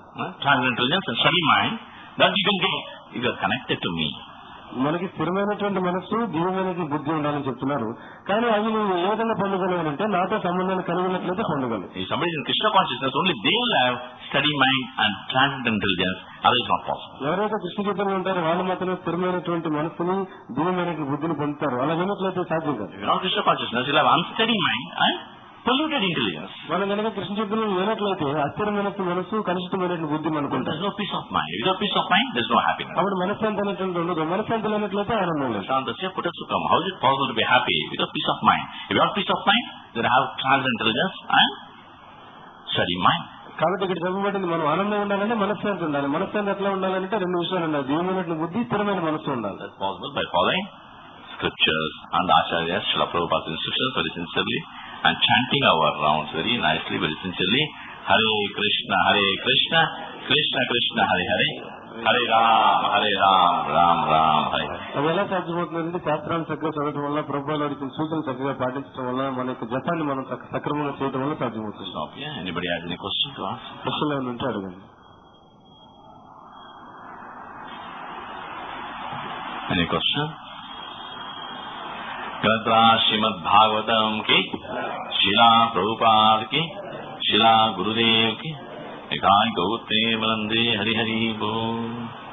మనకి స్థిరమైనటువంటి మనస్సు, దివ్యమైనటువంటి బుద్ధి ఉండాలని చెప్తున్నారు. కానీ అవి నువ్వు ఏ విధంగా పొందగలవనంటే నాతో సంబంధాన్ని కలిగినట్లయితే పొందగలవు. Krishna consciousness only they will have study mind and transcendental intelligence. అది ఇస్ నాట్ పాసిబుల్. ఎవరైతే కృష్ణ చైతన్యం ఉంటారో వాళ్ళు మాత్రమే స్థిరమైనటువంటి మనస్సుని, దివ్యమైనటువంటి బుద్ధిని పొందుతారు. అలా వినట్లయితే సాధ్యం కాదు. Krishna consciousness will have unstudy mind and polluted intelligence. మనం కనుక కృష్ణ చైతన్యం లేనట్లయితే అస్థిరమైన మనసు, కలుషితమైనటువంటి బుద్ధి మనకు ఉంటుంది. There's no peace of mind. Without peace of mind, there's no happiness. అప్పుడు మనశ్శాంతి అనేటువంటి ఉండదు. మనశ్శాంతి లేనట్లయితే ఆనందం లేదు. Shantasya kutasukam. How is it possible to be happy without peace of mind? If you have peace of mind, then have transcendental intelligence and steady mind. కాబట్టి ఇక్కడ చెప్పబడింది మనం ఆనందం ఉండాలంటే మనశ్శాంతి ఉండాలి. మనశ్శాంతి ఎట్లా ఉండాలంటే రెండు విషయాలు ఉండాలి. దివ్యమైనటువంటి బుద్ధి, స్థిరమైన మనసు ఉండాలి. That's possible by following scriptures and Acharya Srila Prabhupada's instructions very sincerely and chanting our rounds very nicely, very sincerely. Hare Krishna, Hare Krishna, Krishna Krishna, Hare Hare, Hare Ram, Hare Ram, Ram Ram, Hare Hare. అది ఎలా సాధ్యమవుతుందంటే శాస్త్రాన్ని చక్కగా చదవడం వల్ల, ప్రభువులు ఇచ్చిన సూచనలు చక్కగా పాటించడం వల్ల, మన యొక్క జపాన్ని మనం సక్రమంగా చేయడం వల్ల సాధ్యమవుతుంది. Stop here. Anybody has any question to ask? ప్రశ్నలు ఏమైనా ఉంటే అడగండి. Any question? ग्रंथरा श्रीमद् भागवतम की, शिला प्रभुपाद की, शिला गुरुदेव की, एकांत गौते वंदे हरि हरि बोल.